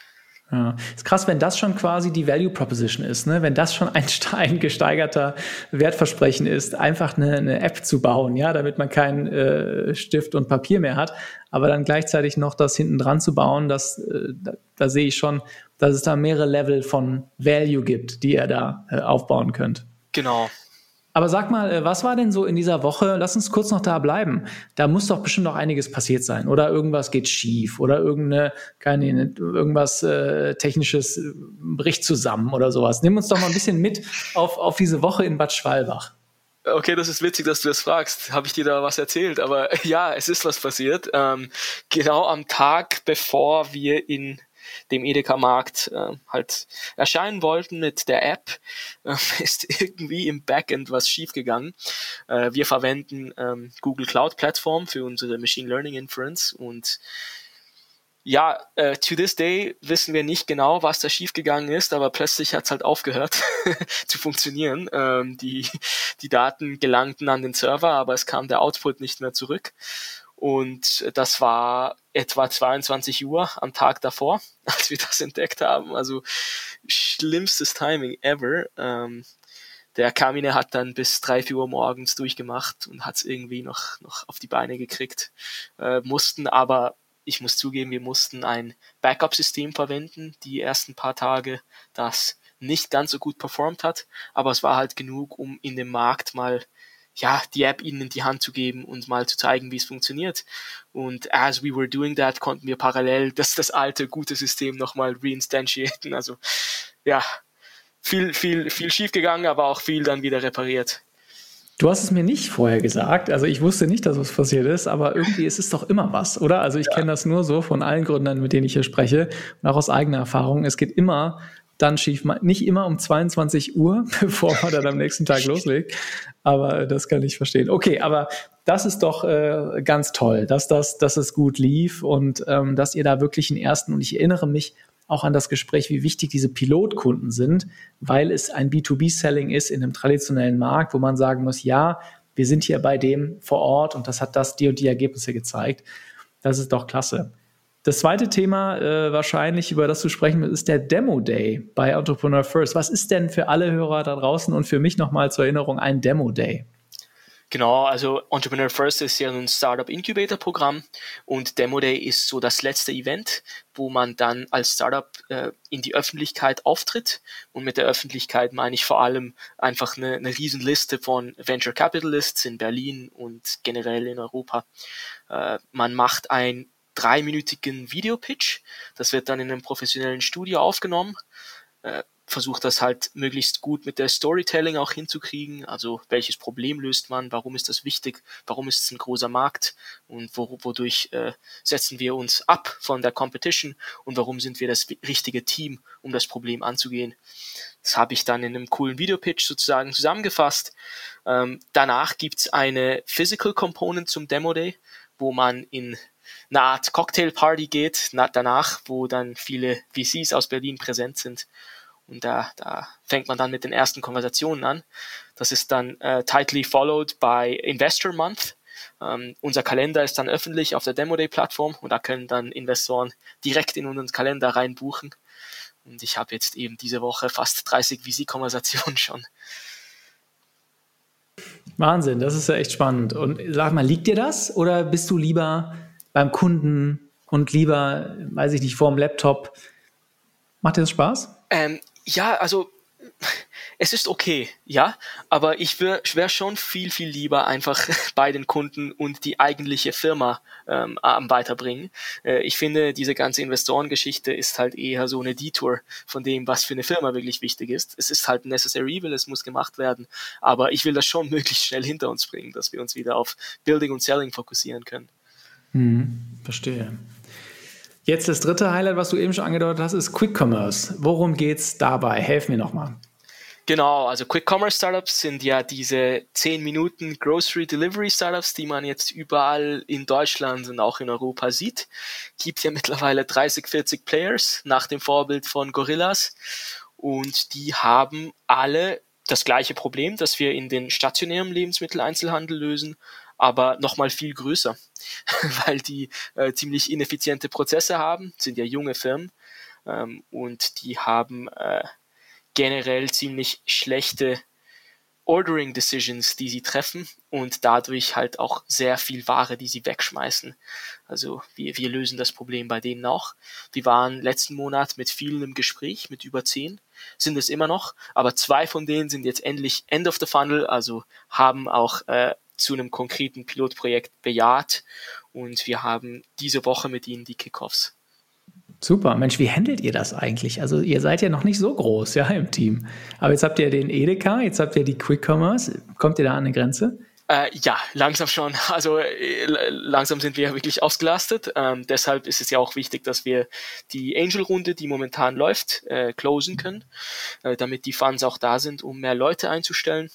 Speaker 1: Ja, ist krass, wenn das schon quasi die Value Proposition ist, ne? Wenn das schon ein, ein gesteigerter Wertversprechen ist, einfach eine, eine App zu bauen, ja, damit man keinen äh, Stift und Papier mehr hat, aber dann gleichzeitig noch das hinten dran zu bauen, das, äh, da, da sehe ich schon dass es da mehrere Level von Value gibt, die ihr da äh, aufbauen könnt.
Speaker 4: Genau.
Speaker 1: Aber sag mal, was war denn so in dieser Woche? Lass uns kurz noch da bleiben. Da muss doch bestimmt noch einiges passiert sein. Oder irgendwas geht schief. Oder irgendeine, keine, irgendwas äh, Technisches bricht zusammen oder sowas. Nimm uns doch mal ein bisschen mit auf, auf diese Woche in Bad Schwalbach.
Speaker 4: Okay, das ist witzig, dass du das fragst. Habe ich dir da was erzählt? Aber ja, es ist was passiert. Ähm, genau am Tag, bevor wir in dem Edeka-Markt äh, halt erscheinen wollten mit der App, äh, ist irgendwie im Backend was schiefgegangen. Äh, wir verwenden ähm, Google Cloud Plattform für unsere Machine Learning Inference und ja, äh, to this day wissen wir nicht genau, was da schiefgegangen ist, aber plötzlich hat es halt aufgehört zu funktionieren. Ähm, die, die Daten gelangten an den Server, aber es kam der Output nicht mehr zurück. Und das war etwa zweiundzwanzig Uhr am Tag davor, als wir das entdeckt haben. Also schlimmstes Timing ever. Ähm, der Kamine hat dann bis drei, vier Uhr morgens durchgemacht und hat es irgendwie noch, noch auf die Beine gekriegt. Äh, mussten aber, ich muss zugeben, wir mussten ein Backup-System verwenden, die ersten paar Tage, das nicht ganz so gut performt hat. Aber es war halt genug, um in dem Markt mal ja, die App ihnen in die Hand zu geben und mal zu zeigen, wie es funktioniert. Und as we were doing that, konnten wir parallel das, das alte, gute System nochmal reinstantiaten. Also, ja, viel, viel, viel schief gegangen, aber auch viel dann wieder repariert.
Speaker 1: Du hast es mir nicht vorher gesagt, also ich wusste nicht, dass was passiert ist, aber irgendwie ist es doch immer was, oder? Also ich ja. kenne das nur so von allen Gründern, mit denen ich hier spreche und auch aus eigener Erfahrung. Es geht immer dann schief, nicht immer um zweiundzwanzig Uhr, bevor man dann am nächsten Tag loslegt, aber das kann ich verstehen. Okay, aber das ist doch äh, ganz toll, dass, das, dass es gut lief und ähm, dass ihr da wirklich einen ersten, und ich erinnere mich auch an das Gespräch, wie wichtig diese Pilotkunden sind, weil es ein B zwei B-Selling ist in einem traditionellen Markt, wo man sagen muss, ja, wir sind hier bei dem vor Ort und das hat das die und die Ergebnisse gezeigt. Das ist doch klasse. Das zweite Thema äh, wahrscheinlich, über das du sprechen willst, ist der Demo Day bei Entrepreneur First. Was ist denn für alle Hörer da draußen und für mich nochmal zur Erinnerung ein Demo Day?
Speaker 4: Genau, also Entrepreneur First ist ja ein Startup Incubator Programm und Demo Day ist so das letzte Event, wo man dann als Startup äh, in die Öffentlichkeit auftritt. Und mit der Öffentlichkeit meine ich vor allem einfach eine, eine Riesenliste von Venture Capitalists in Berlin und generell in Europa. Äh, man macht ein dreiminütigen Videopitch. Das wird dann in einem professionellen Studio aufgenommen. Äh, versucht das halt möglichst gut mit der Storytelling auch hinzukriegen. Also welches Problem löst man? Warum ist das wichtig? Warum ist es ein großer Markt? Und wo, wodurch äh, setzen wir uns ab von der Competition? Und warum sind wir das richtige Team, um das Problem anzugehen? Das habe ich dann in einem coolen Videopitch sozusagen zusammengefasst. Ähm, danach gibt es eine Physical Component zum Demo Day, wo man in eine Art Cocktailparty geht, na, danach, wo dann viele V Cs aus Berlin präsent sind. Und da, da fängt man dann mit den ersten Konversationen an. Das ist dann äh, tightly followed by Investor Month. Ähm, unser Kalender ist dann öffentlich auf der Demo Day Plattform und da können dann Investoren direkt in unseren Kalender reinbuchen. Und ich habe jetzt eben diese Woche fast dreißig V C-Konversationen schon.
Speaker 1: Wahnsinn, das ist ja echt spannend. Und sag mal, liegt dir das oder bist du lieber beim Kunden und lieber, weiß ich nicht, vor dem Laptop? Macht dir das Spaß?
Speaker 4: Ähm, ja, also es ist okay, ja, aber ich wäre wär schon viel, viel lieber einfach bei den Kunden und die eigentliche Firma ähm, am weiterbringen. Äh, ich finde, diese ganze Investorengeschichte ist halt eher so eine Detour von dem, was für eine Firma wirklich wichtig ist. Es ist halt necessary evil, es muss gemacht werden, aber ich will das schon möglichst schnell hinter uns bringen, dass wir uns wieder auf Building und Selling fokussieren können.
Speaker 1: Hm, verstehe. Jetzt das dritte Highlight, was du eben schon angedeutet hast, ist Quick Commerce. Worum geht's dabei? Helf mir nochmal.
Speaker 4: Genau, also Quick Commerce Startups sind ja diese zehn Minuten Grocery Delivery Startups, die man jetzt überall in Deutschland und auch in Europa sieht. Gibt ja mittlerweile dreißig, vierzig Players nach dem Vorbild von Gorillas und die haben alle das gleiche Problem, das wir in den stationären Lebensmitteleinzelhandel lösen, aber nochmal viel größer, weil die äh, ziemlich ineffiziente Prozesse haben, sind ja junge Firmen ähm, und die haben äh, generell ziemlich schlechte Ordering Decisions, die sie treffen und dadurch halt auch sehr viel Ware, die sie wegschmeißen. Also wir, wir lösen das Problem bei denen auch. Wir waren letzten Monat mit vielen im Gespräch, mit über zehn, sind es immer noch, aber zwei von denen sind jetzt endlich End of the Funnel, also haben auch äh, zu einem konkreten Pilotprojekt bejaht und wir haben diese Woche mit ihnen die Kickoffs.
Speaker 1: Super. Mensch, wie handelt ihr das eigentlich? Also ihr seid ja noch nicht so groß, ja, im Team. Aber jetzt habt ihr den Edeka, jetzt habt ihr die Quick Commerce. Kommt ihr da an eine Grenze?
Speaker 4: Äh, ja, langsam schon. Also äh, langsam sind wir wirklich ausgelastet. Ähm, deshalb ist es ja auch wichtig, dass wir die Angel-Runde, die momentan läuft, äh, closen können, äh, damit die Funds auch da sind, um mehr Leute einzustellen.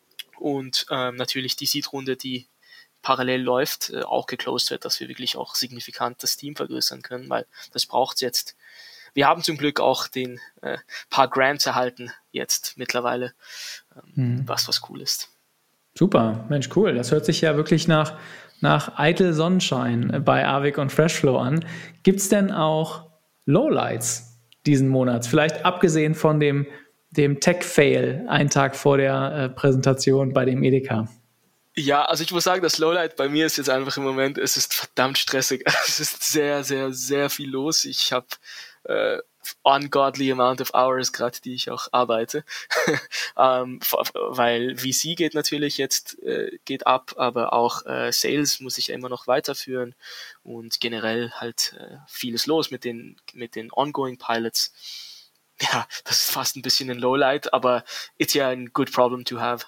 Speaker 4: Und ähm, natürlich die Seed-Runde, die parallel läuft, äh, auch geclosed wird, dass wir wirklich auch signifikant das Team vergrößern können, weil das braucht es jetzt. Wir haben zum Glück auch den äh, paar Grants erhalten jetzt mittlerweile, ähm, mhm. was was cool ist.
Speaker 1: Super, Mensch, cool. Das hört sich ja wirklich nach, nach eitel Sonnenschein bei Avik und Freshflow an. Gibt es denn auch Lowlights diesen Monats? Vielleicht abgesehen von dem, dem Tech-Fail einen Tag vor der äh, Präsentation bei dem Edeka.
Speaker 4: Ja, also ich muss sagen, das Lowlight bei mir ist jetzt einfach im Moment, es ist verdammt stressig. Es ist sehr, sehr, sehr viel los. Ich habe äh, ungodly amount of hours gerade, die ich auch arbeite. ähm, weil V C geht natürlich jetzt, äh, geht ab, aber auch äh, Sales muss ich ja immer noch weiterführen und generell halt äh, vieles los mit den, mit den ongoing Pilots. Ja, das ist fast ein bisschen ein Lowlight, aber it's ja ein good problem to have.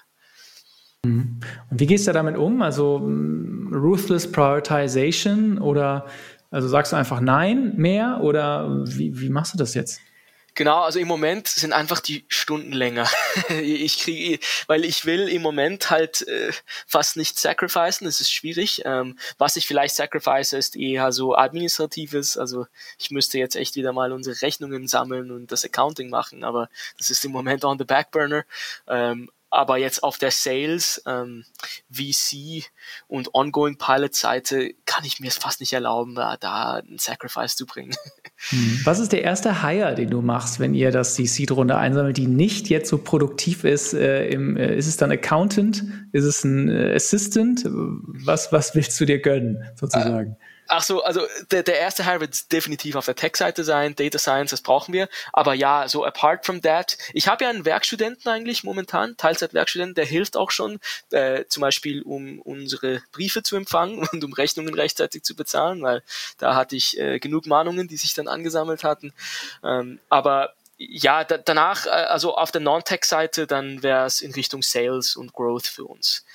Speaker 1: Und wie gehst du damit um? Also Ruthless Prioritization oder also sagst du einfach nein mehr oder wie, wie machst du das jetzt?
Speaker 4: Genau, also im Moment sind einfach die Stunden länger. Ich kriege, weil ich will im Moment halt äh, fast nicht sacrificen, es ist schwierig. Ähm, was ich vielleicht sacrifice, ist eher so Administratives, also ich müsste jetzt echt wieder mal unsere Rechnungen sammeln und das Accounting machen, aber das ist im Moment on the backburner. Ähm, Aber jetzt auf der Sales, ähm, V C und Ongoing Pilot Seite kann ich mir es fast nicht erlauben, da, da einen Sacrifice zu bringen.
Speaker 1: Was ist der erste Hire, den du machst, wenn ihr das die Seed-Runde einsammelt, die nicht jetzt so produktiv ist? Äh, im, äh, ist es dann Accountant? Ist es ein äh, Assistant? Was, was willst du dir gönnen, sozusagen? Äh.
Speaker 4: Ach so, also der, der erste Hire wird definitiv auf der Tech-Seite sein, Data Science, das brauchen wir. Aber ja, so apart from that, ich habe ja einen Werkstudenten eigentlich momentan, Teilzeit-Werkstudenten, der hilft auch schon, äh, zum Beispiel um unsere Briefe zu empfangen und um Rechnungen rechtzeitig zu bezahlen, weil da hatte ich äh, genug Mahnungen, die sich dann angesammelt hatten. Ähm, aber ja, da, danach, also auf der Non-Tech-Seite, dann wäre es in Richtung Sales und Growth für uns.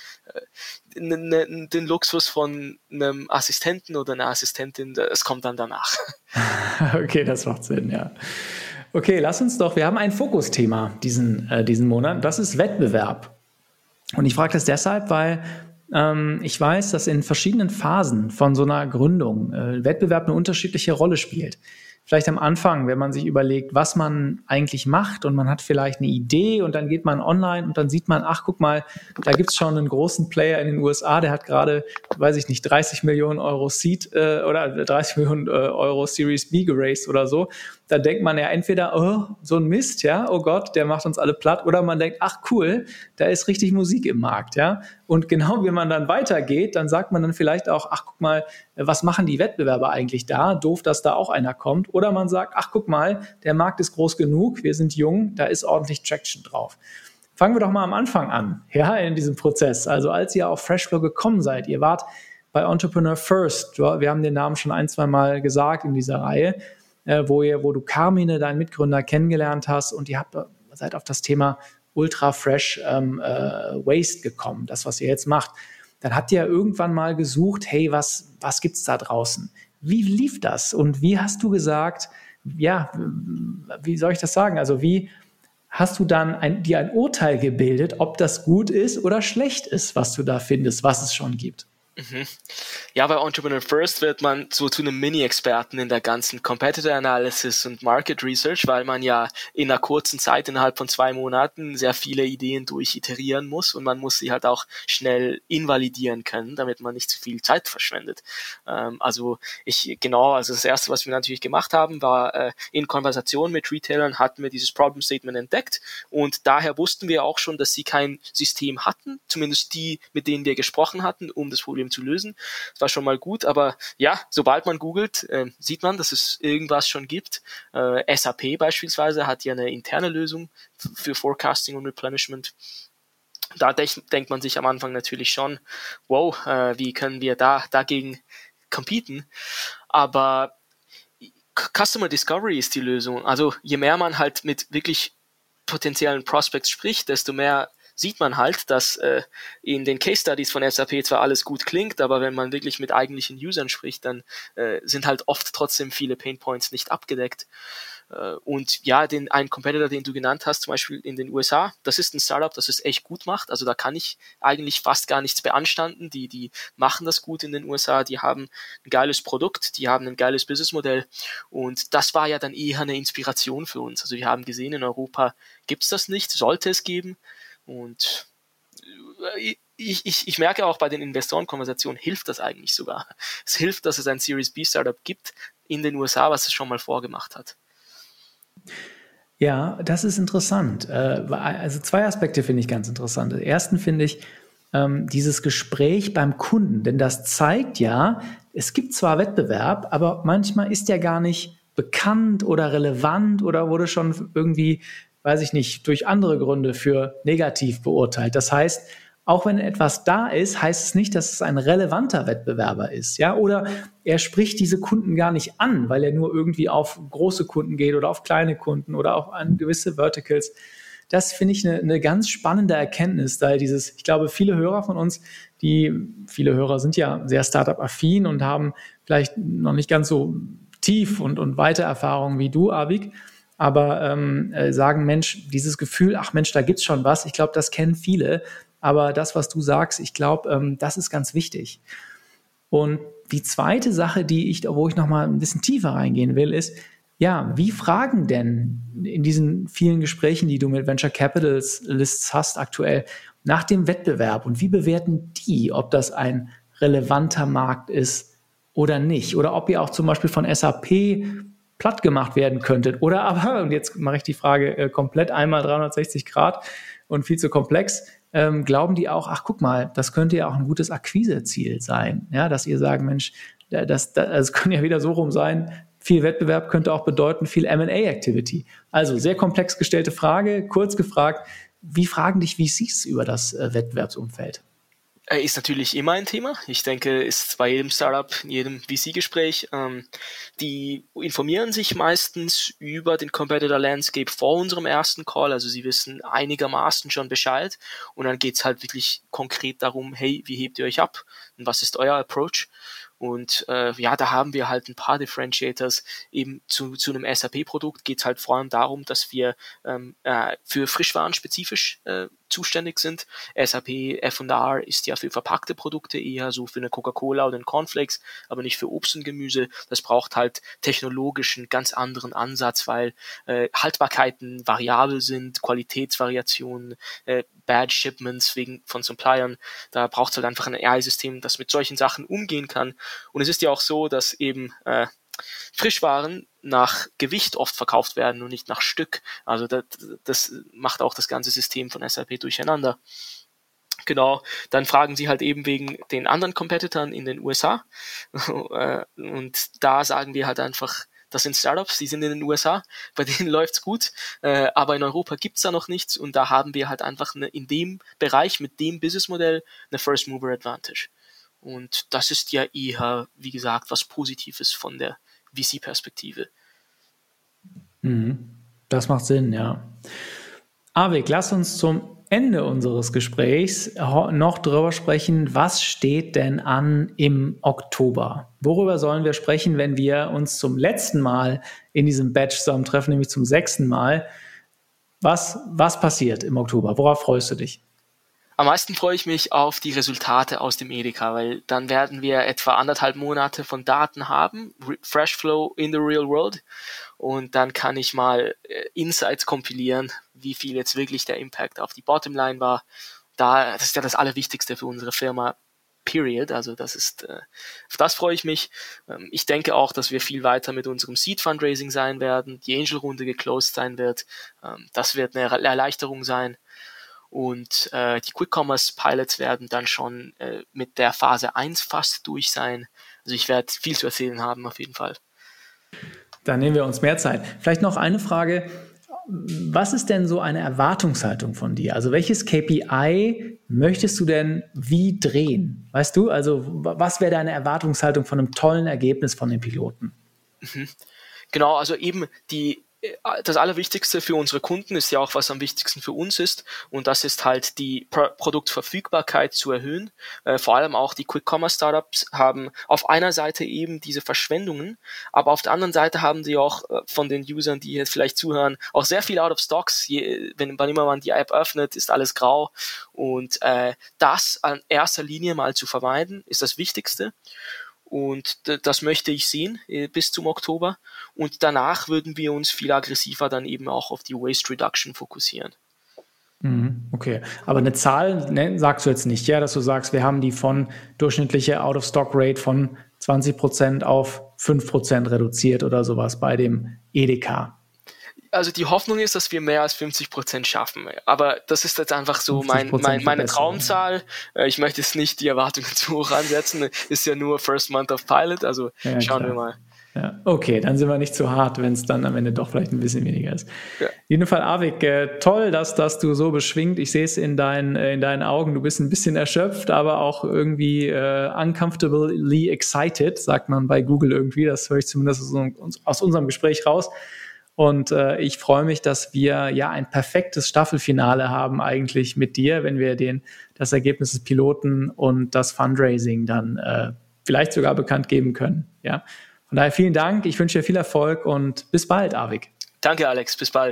Speaker 4: N- n- den Luxus von einem Assistenten oder einer Assistentin, das kommt dann danach.
Speaker 1: Okay, das macht Sinn, ja. Okay, lass uns doch, wir haben ein Fokusthema diesen, äh, diesen Monat, das ist Wettbewerb. Und ich frage das deshalb, weil ähm, ich weiß, dass in verschiedenen Phasen von so einer Gründung äh, Wettbewerb eine unterschiedliche Rolle spielt. Vielleicht am Anfang, wenn man sich überlegt, was man eigentlich macht und man hat vielleicht eine Idee und dann geht man online und dann sieht man, ach, guck mal, da gibt's schon einen großen Player in den U S A, der hat gerade, weiß ich nicht, dreißig Millionen Euro Seed äh, oder dreißig Millionen äh, Euro Series B geraced oder so. Da denkt man ja entweder, oh, so ein Mist, ja, oh Gott, der macht uns alle platt, oder man denkt, ach cool, da ist richtig Musik im Markt, ja. Und genau wie man dann weitergeht, dann sagt man dann vielleicht auch, ach guck mal, was machen die Wettbewerber eigentlich da? Doof, dass da auch einer kommt. Oder man sagt, ach guck mal, der Markt ist groß genug, wir sind jung, da ist ordentlich Traction drauf. Fangen wir doch mal am Anfang an, ja, in diesem Prozess. Also als ihr auf Freshflow gekommen seid, ihr wart bei Entrepreneur First, wir haben den Namen schon ein, zwei Mal gesagt in dieser Reihe, wo ihr, wo du Carmine, deinen Mitgründer, kennengelernt hast und ihr habt, seid auf das Thema Ultra Fresh ähm, äh, Waste gekommen, das, was ihr jetzt macht. Dann habt ihr irgendwann mal gesucht, hey, was, was gibt's da draußen? Wie lief das? Und wie hast du gesagt, ja, wie soll ich das sagen? Also wie hast du dann ein, dir ein Urteil gebildet, ob das gut ist oder schlecht ist, was du da findest, was es schon gibt?
Speaker 4: Mhm. Ja, bei Entrepreneur First wird man so zu einem Mini-Experten in der ganzen Competitor Analysis und Market Research, weil man ja in einer kurzen Zeit, innerhalb von zwei Monaten, sehr viele Ideen durchiterieren muss und man muss sie halt auch schnell invalidieren können, damit man nicht zu viel Zeit verschwendet. Ähm, also ich, genau, also das Erste, was wir natürlich gemacht haben, war äh, in Konversation mit Retailern hatten wir dieses Problem Statement entdeckt und daher wussten wir auch schon, dass sie kein System hatten, zumindest die, mit denen wir gesprochen hatten, um das Problem zu lösen. Das war schon mal gut, aber ja, sobald man googelt, äh, sieht man, dass es irgendwas schon gibt. Äh, S A P beispielsweise hat ja eine interne Lösung f- für Forecasting und Replenishment. Da dech- denkt man sich am Anfang natürlich schon, wow, äh, wie können wir da dagegen competen? Aber Customer Discovery ist die Lösung. Also je mehr man halt mit wirklich potenziellen Prospects spricht, desto mehr sieht man halt, dass äh, in den Case Studies von S A P zwar alles gut klingt, aber wenn man wirklich mit eigentlichen Usern spricht, dann äh, sind halt oft trotzdem viele Painpoints nicht abgedeckt. Äh, und ja, den einen Competitor, den du genannt hast, zum Beispiel in den U S A, das ist ein Startup, das es echt gut macht. Also da kann ich eigentlich fast gar nichts beanstanden. Die, die machen das gut in den U S A, die haben ein geiles Produkt, die haben ein geiles Businessmodell und das war ja dann eher eine Inspiration für uns. Also wir haben gesehen, in Europa gibt es das nicht, sollte es geben. Und ich, ich, ich merke auch bei den Investorenkonversationen hilft das eigentlich sogar. Es hilft, dass es ein Series B Startup gibt in den U S A, was es schon mal vorgemacht hat.
Speaker 1: Ja, das ist interessant. Also zwei Aspekte finde ich ganz interessant. Den ersten finde ich ähm, dieses Gespräch beim Kunden, denn das zeigt ja, es gibt zwar Wettbewerb, aber manchmal ist der gar nicht bekannt oder relevant oder wurde schon irgendwie, weiß ich nicht, durch andere Gründe für negativ beurteilt. Das heißt, auch wenn etwas da ist, heißt es nicht, dass es ein relevanter Wettbewerber ist, ja? Oder er spricht diese Kunden gar nicht an, weil er nur irgendwie auf große Kunden geht oder auf kleine Kunden oder auf an gewisse Verticals. Das finde ich eine, eine ganz spannende Erkenntnis, da dieses, ich glaube, viele Hörer von uns, die, viele Hörer sind ja sehr Startup-affin und haben vielleicht noch nicht ganz so tief und, und weite Erfahrungen wie du, Avik, aber ähm, äh, sagen, Mensch, dieses Gefühl, ach Mensch, da gibt's schon was, ich glaube, das kennen viele, aber das, was du sagst, ich glaube, ähm, das ist ganz wichtig. Und die zweite Sache, die ich, wo ich noch mal ein bisschen tiefer reingehen will, ist, ja, wie fragen denn in diesen vielen Gesprächen, die du mit Venture Capitalists hast aktuell, nach dem Wettbewerb und wie bewerten die, ob das ein relevanter Markt ist oder nicht? Oder ob ihr auch zum Beispiel von S A P platt gemacht werden könntet. Oder aber, und jetzt mache ich die Frage äh, komplett einmal dreihundertsechzig Grad und viel zu komplex, ähm, glauben die auch, ach guck mal, das könnte ja auch ein gutes Akquiseziel sein, ja, dass ihr sagt, Mensch, das, das, das kann ja wieder so rum sein, viel Wettbewerb könnte auch bedeuten, viel M and A-Activity. Also sehr komplex gestellte Frage, kurz gefragt, wie fragen dich V Cs über das äh, Wettbewerbsumfeld?
Speaker 4: Ist natürlich immer ein Thema. Ich denke, ist bei jedem Startup, in jedem V C-Gespräch. Ähm, die informieren sich meistens über den Competitor Landscape vor unserem ersten Call. Also sie wissen einigermaßen schon Bescheid. Und dann geht's halt wirklich konkret darum, hey, wie hebt ihr euch ab? Und was ist euer Approach? Und äh, ja, da haben wir halt ein paar Differentiators. Eben zu, zu einem S A P-Produkt geht es halt vor allem darum, dass wir ähm, äh, für Frischwaren spezifisch äh, zuständig sind. S A P F und R ist ja für verpackte Produkte eher so für eine Coca-Cola oder einen Cornflakes, aber nicht für Obst und Gemüse. Das braucht halt technologisch einen ganz anderen Ansatz, weil äh, Haltbarkeiten variabel sind, Qualitätsvariationen, äh, Bad Shipments wegen von Suppliern. Da braucht es halt einfach ein A I-System, das mit solchen Sachen umgehen kann. Und es ist ja auch so, dass eben äh, Frischwaren nach Gewicht oft verkauft werden und nicht nach Stück. Also das, das macht auch das ganze System von S A P durcheinander. Genau, dann fragen sie halt eben wegen den anderen Competitoren in den U S A. Und da sagen wir halt einfach, das sind Startups, die sind in den U S A, bei denen läuft's gut, äh, aber in Europa gibt's da noch nichts und da haben wir halt einfach eine, in dem Bereich mit dem Businessmodell eine First Mover Advantage. Und das ist ja eher, wie gesagt, was Positives von der V C-Perspektive.
Speaker 1: Mhm. Das macht Sinn, ja. Avik, lass uns zum Ende unseres Gesprächs noch darüber sprechen, was steht denn an im Oktober? Worüber sollen wir sprechen, wenn wir uns zum letzten Mal in diesem Batch zusammentreffen, nämlich zum sechsten Mal? Was, was passiert im Oktober? Worauf freust du dich?
Speaker 4: Am meisten freue ich mich auf die Resultate aus dem Edeka, weil dann werden wir etwa anderthalb Monate von Daten haben, Freshflow in the real world, und dann kann ich mal äh, Insights kompilieren, wie viel jetzt wirklich der Impact auf die Bottomline war. Da, das ist ja das Allerwichtigste für unsere Firma, period, also das ist, äh, auf das freue ich mich. Ähm, ich denke auch, dass wir viel weiter mit unserem Seed-Fundraising sein werden, die Angel-Runde geclosed sein wird, ähm, das wird eine Erleichterung sein. Und äh, die Quick-Commerce-Pilots werden dann schon äh, mit der Phase eins fast durch sein. Also ich werde viel zu erzählen haben auf jeden Fall.
Speaker 1: Dann nehmen wir uns mehr Zeit. Vielleicht noch eine Frage. Was ist denn so eine Erwartungshaltung von dir? Also welches K P I möchtest du denn wie drehen? Weißt du, also was wäre deine Erwartungshaltung von einem tollen Ergebnis von den Piloten?
Speaker 4: Mhm. Genau, also eben die das Allerwichtigste für unsere Kunden ist ja auch, was am wichtigsten für uns ist, und das ist halt die Pro- Produktverfügbarkeit zu erhöhen. Äh, vor allem auch die Quick-Commerce-Startups haben auf einer Seite eben diese Verschwendungen, aber auf der anderen Seite haben sie auch äh, von den Usern, die jetzt vielleicht zuhören, auch sehr viel Out-of-Stocks. Je, wenn, wann immer man die App öffnet, ist alles grau, und äh, das an erster Linie mal zu vermeiden, ist das Wichtigste. Und d- das möchte ich sehen äh, bis zum Oktober. Und danach würden wir uns viel aggressiver dann eben auch auf die Waste Reduction fokussieren.
Speaker 1: Mhm, okay, aber eine Zahl ne, sagst du jetzt nicht, ja, dass du sagst, wir haben die von durchschnittliche Out-of-Stock-Rate von zwanzig Prozent auf fünf Prozent reduziert oder sowas bei dem Edeka.
Speaker 4: Also die Hoffnung ist, dass wir mehr als fünfzig Prozent schaffen. Aber das ist jetzt einfach so mein, mein, meine Traumzahl. Ich möchte jetzt nicht die Erwartungen zu hoch ansetzen. Ist ja nur First Month of Pilot, also ja, schauen klar. wir mal.
Speaker 1: Ja, okay, dann sind wir nicht zu hart, wenn es dann am Ende doch vielleicht ein bisschen weniger ist. Ja. Auf jeden Fall, Avik, äh, toll, dass, dass du so beschwingt. Ich sehe es in, dein, äh, in deinen Augen. Du bist ein bisschen erschöpft, aber auch irgendwie äh, uncomfortably excited, sagt man bei Google irgendwie. Das höre ich zumindest aus, aus unserem Gespräch raus. Und äh, ich freue mich, dass wir ja ein perfektes Staffelfinale haben eigentlich mit dir, wenn wir den, das Ergebnis des Piloten und das Fundraising dann äh, vielleicht sogar bekannt geben können. Ja. Von daher vielen Dank, ich wünsche dir viel Erfolg und bis bald, Avik.
Speaker 4: Danke, Alex, bis bald.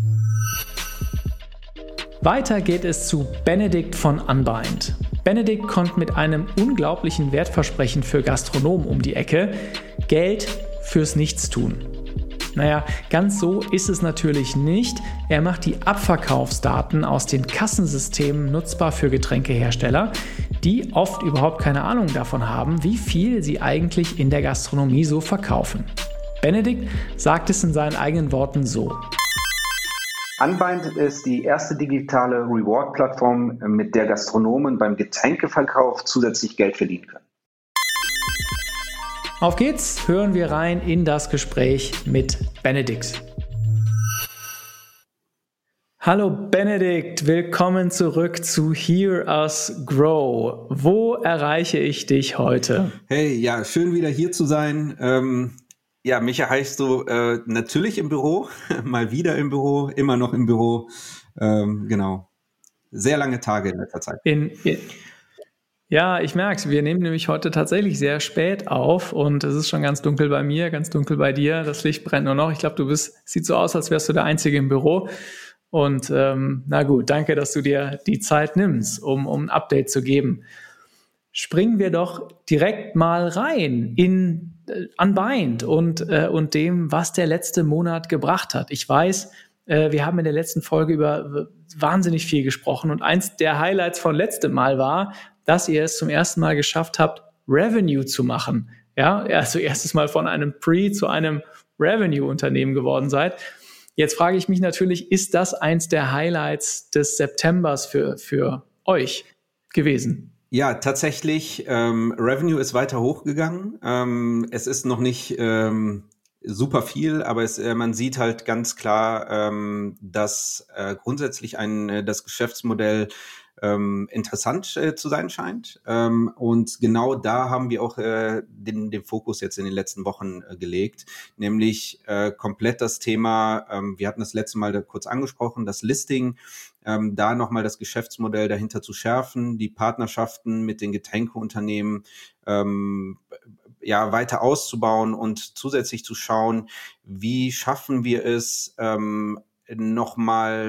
Speaker 1: Weiter geht es zu Benedikt von Unbind. Benedikt kommt mit einem unglaublichen Wertversprechen für Gastronomen um die Ecke: Geld fürs Nichtstun. Naja, ganz so ist es natürlich nicht. Er macht die Abverkaufsdaten aus den Kassensystemen nutzbar für Getränkehersteller, die oft überhaupt keine Ahnung davon haben, wie viel sie eigentlich in der Gastronomie so verkaufen. Benedikt sagt es in seinen eigenen Worten so.
Speaker 5: Unbind ist die erste digitale Reward-Plattform, mit der Gastronomen beim Getränkeverkauf zusätzlich Geld verdienen können.
Speaker 1: Auf geht's, hören wir rein in das Gespräch mit Benedikt. Hallo Benedikt, willkommen zurück zu Hear Us Grow. Wo erreiche ich dich heute?
Speaker 6: Hey, ja, schön wieder hier zu sein. Ähm, ja, mich erreichst du äh, natürlich im Büro, mal wieder im Büro, immer noch im Büro. Ähm, genau, sehr lange Tage in letzter Zeit.
Speaker 1: In, in Ja, ich merke es. Wir nehmen nämlich heute tatsächlich sehr spät auf und es ist schon ganz dunkel bei mir, ganz dunkel bei dir. Das Licht brennt nur noch. Ich glaube, du bist, sieht so aus, als wärst du der Einzige im Büro. Und ähm, na gut, danke, dass du dir die Zeit nimmst, um, um ein Update zu geben. Springen wir doch direkt mal rein in äh, Unbind und, äh, und dem, was der letzte Monat gebracht hat. Ich weiß, äh, wir haben in der letzten Folge über wahnsinnig viel gesprochen und eins der Highlights von letztem Mal war, dass ihr es zum ersten Mal geschafft habt, Revenue zu machen. Ja, also erstes Mal von einem Pre zu einem Revenue-Unternehmen geworden seid. Jetzt frage ich mich natürlich, ist das eins der Highlights des Septembers für, für euch gewesen?
Speaker 6: Ja, tatsächlich, ähm, Revenue ist weiter hochgegangen. Ähm, es ist noch nicht ähm, super viel, aber es, äh, man sieht halt ganz klar, ähm, dass äh, grundsätzlich ein äh, das Geschäftsmodell ähm, interessant äh, zu sein scheint. Ähm, und genau da haben wir auch äh, den, den Fokus jetzt in den letzten Wochen äh, gelegt, nämlich äh, komplett das Thema, ähm, wir hatten das letzte Mal da kurz angesprochen, das Listing, ähm, da nochmal das Geschäftsmodell dahinter zu schärfen, die Partnerschaften mit den Getränkeunternehmen ähm, ja weiter auszubauen und zusätzlich zu schauen, wie schaffen wir es, ähm, nochmal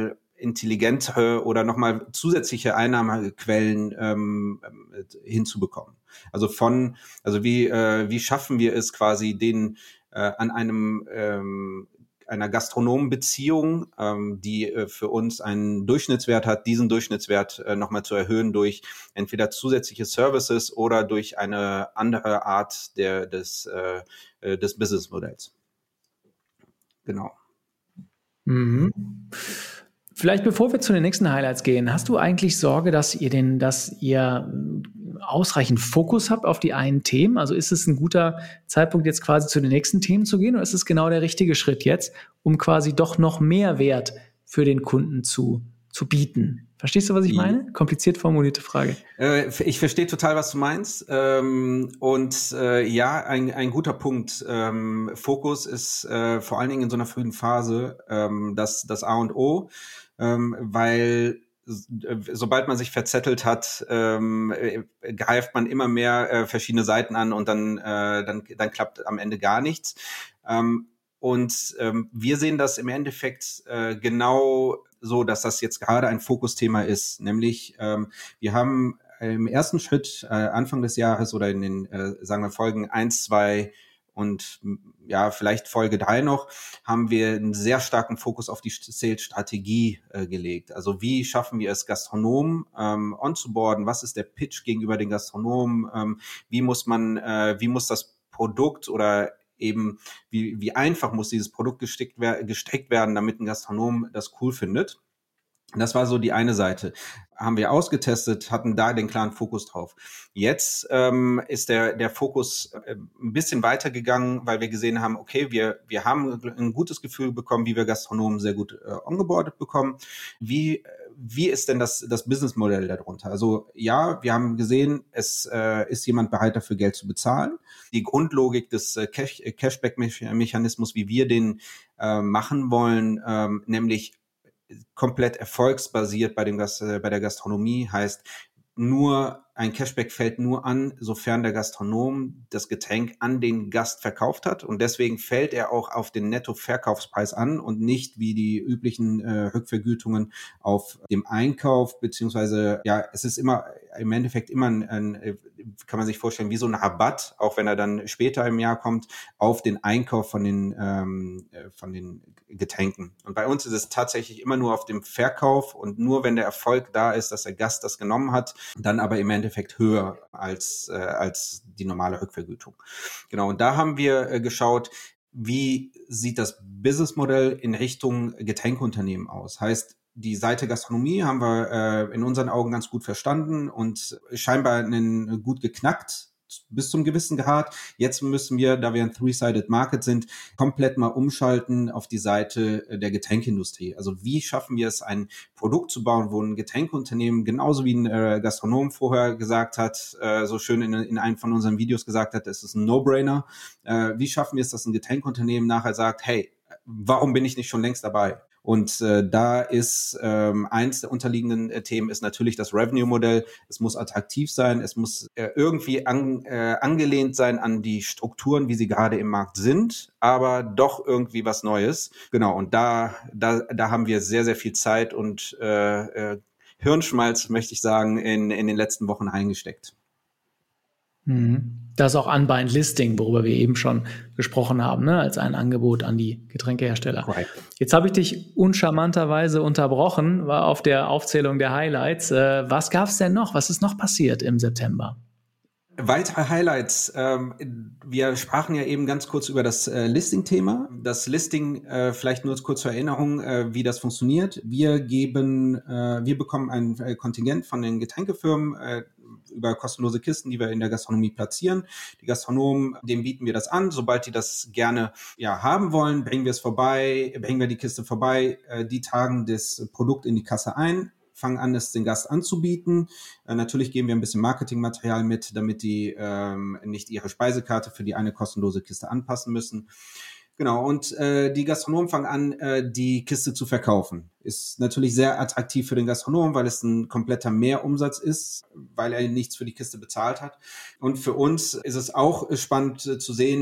Speaker 6: intelligente oder nochmal zusätzliche Einnahmequellen ähm, hinzubekommen. Also von, also wie, äh, wie schaffen wir es quasi, den äh, an einem ähm, einer Gastronomenbeziehung, ähm, die äh, für uns einen Durchschnittswert hat, diesen Durchschnittswert äh, nochmal zu erhöhen durch entweder zusätzliche Services oder durch eine andere Art der, des, äh, des Businessmodells. Genau.
Speaker 1: Mhm. Vielleicht bevor wir zu den nächsten Highlights gehen, hast du eigentlich Sorge, dass ihr den, dass ihr ausreichend Fokus habt auf die einen Themen? Also ist es ein guter Zeitpunkt, jetzt quasi zu den nächsten Themen zu gehen, oder ist es genau der richtige Schritt jetzt, um quasi doch noch mehr Wert für den Kunden zu, zu bieten? Verstehst du, was ich meine? Kompliziert formulierte Frage.
Speaker 6: Äh, ich verstehe total, was du meinst. Ähm, und äh, ja, ein, ein guter Punkt. Ähm, Fokus ist äh, vor allen Dingen in so einer frühen Phase ähm, das, das A und O, ähm, weil sobald man sich verzettelt hat, ähm, greift man immer mehr äh, verschiedene Seiten an und dann, äh, dann, dann klappt am Ende gar nichts. Ähm, und ähm, wir sehen das im Endeffekt äh, genau so, dass das jetzt gerade ein Fokusthema ist. Nämlich, ähm, wir haben im ersten Schritt äh, Anfang des Jahres oder in den, äh, sagen wir, Folgen eins, zwei und ja, vielleicht Folge drei noch, haben wir einen sehr starken Fokus auf die Sales-Strategie äh, gelegt. Also wie schaffen wir es, Gastronomen ähm, onzuboarden? Was ist der Pitch gegenüber den Gastronomen? Ähm, wie muss man, äh, wie muss das Produkt oder eben wie, wie einfach muss dieses Produkt gesteckt, wer- gesteckt werden, damit ein Gastronom das cool findet? Das war so die eine Seite. Haben wir ausgetestet, hatten da den klaren Fokus drauf. Jetzt ähm, ist der der Fokus äh, ein bisschen weitergegangen, weil wir gesehen haben, okay, wir wir haben ein gutes Gefühl bekommen, wie wir Gastronomen sehr gut äh, ongeboardet bekommen. Wie wie ist denn das das Businessmodell darunter? Also ja, wir haben gesehen, es äh, ist jemand bereit, dafür Geld zu bezahlen. Die Grundlogik des äh, Cash, äh, Cashback-Mechanismus, wie wir den äh, machen wollen, ähm, nämlich komplett erfolgsbasiert bei dem Gast, äh, bei der Gastronomie, heißt nur ein Cashback fällt nur an, sofern der Gastronom das Getränk an den Gast verkauft hat, und deswegen fällt er auch auf den Nettoverkaufspreis an und nicht wie die üblichen äh, Rückvergütungen auf dem Einkauf, beziehungsweise ja, es ist immer im Endeffekt immer ein, ein, kann man sich vorstellen, wie so ein Rabatt, auch wenn er dann später im Jahr kommt, auf den Einkauf von den ähm, von den Getränken. Und bei uns ist es tatsächlich immer nur auf dem Verkauf und nur wenn der Erfolg da ist, dass der Gast das genommen hat, dann aber im Endeffekt höher als äh, als die normale Rückvergütung. Genau, und da haben wir äh, geschaut, wie sieht das Businessmodell in Richtung Getränkeunternehmen aus? Heißt, die Seite Gastronomie haben wir äh, in unseren Augen ganz gut verstanden und scheinbar einen, gut geknackt bis zum gewissen Grad. Jetzt müssen wir, da wir ein Three-Sided Market sind, komplett mal umschalten auf die Seite der Getränkeindustrie. Also wie schaffen wir es, ein Produkt zu bauen, wo ein Getränkeunternehmen, genauso wie ein äh, Gastronom vorher gesagt hat, äh, so schön in, in einem von unseren Videos gesagt hat, es ist ein No-Brainer. Äh, wie schaffen wir es, dass ein Getränkeunternehmen nachher sagt, hey, warum bin ich nicht schon längst dabei? Und äh, da ist ähm, eins der unterliegenden äh, Themen ist natürlich das Revenue-Modell. Es muss attraktiv sein, es muss äh, irgendwie an, äh, angelehnt sein an die Strukturen, wie sie gerade im Markt sind, aber doch irgendwie was Neues. Genau, und da da da haben wir sehr, sehr viel Zeit und äh, äh, Hirnschmalz, möchte ich sagen, in in den letzten Wochen eingesteckt.
Speaker 1: Das ist auch Unbind Listing, worüber wir eben schon gesprochen haben, ne, als ein Angebot an die Getränkehersteller.
Speaker 6: Correct.
Speaker 1: Jetzt habe ich dich uncharmanterweise unterbrochen, war auf der Aufzählung der Highlights. Äh, was gab es denn noch? Was ist noch passiert im September?
Speaker 6: Weitere Highlights. Ähm, wir sprachen ja eben ganz kurz über das äh, Listing-Thema. Das Listing, äh, vielleicht nur kurz zur Erinnerung, äh, wie das funktioniert. Wir geben, äh, wir bekommen ein äh, Kontingent von den Getränkefirmen äh, über kostenlose Kisten, die wir in der Gastronomie platzieren. Die Gastronomen, denen bieten wir das an. Sobald die das gerne ja haben wollen, bringen wir es vorbei, bringen wir die Kiste vorbei. Äh, die tragen das Produkt in die Kasse ein, fangen an, es den Gast anzubieten. Äh, natürlich geben wir ein bisschen Marketingmaterial mit, damit die ähm, nicht ihre Speisekarte für die eine kostenlose Kiste anpassen müssen. Genau, und äh, die Gastronomen fangen an, äh, die Kiste zu verkaufen. Ist natürlich sehr attraktiv für den Gastronomen, weil es ein kompletter Mehrumsatz ist, weil er nichts für die Kiste bezahlt hat. Und für uns ist es auch spannend äh, zu sehen,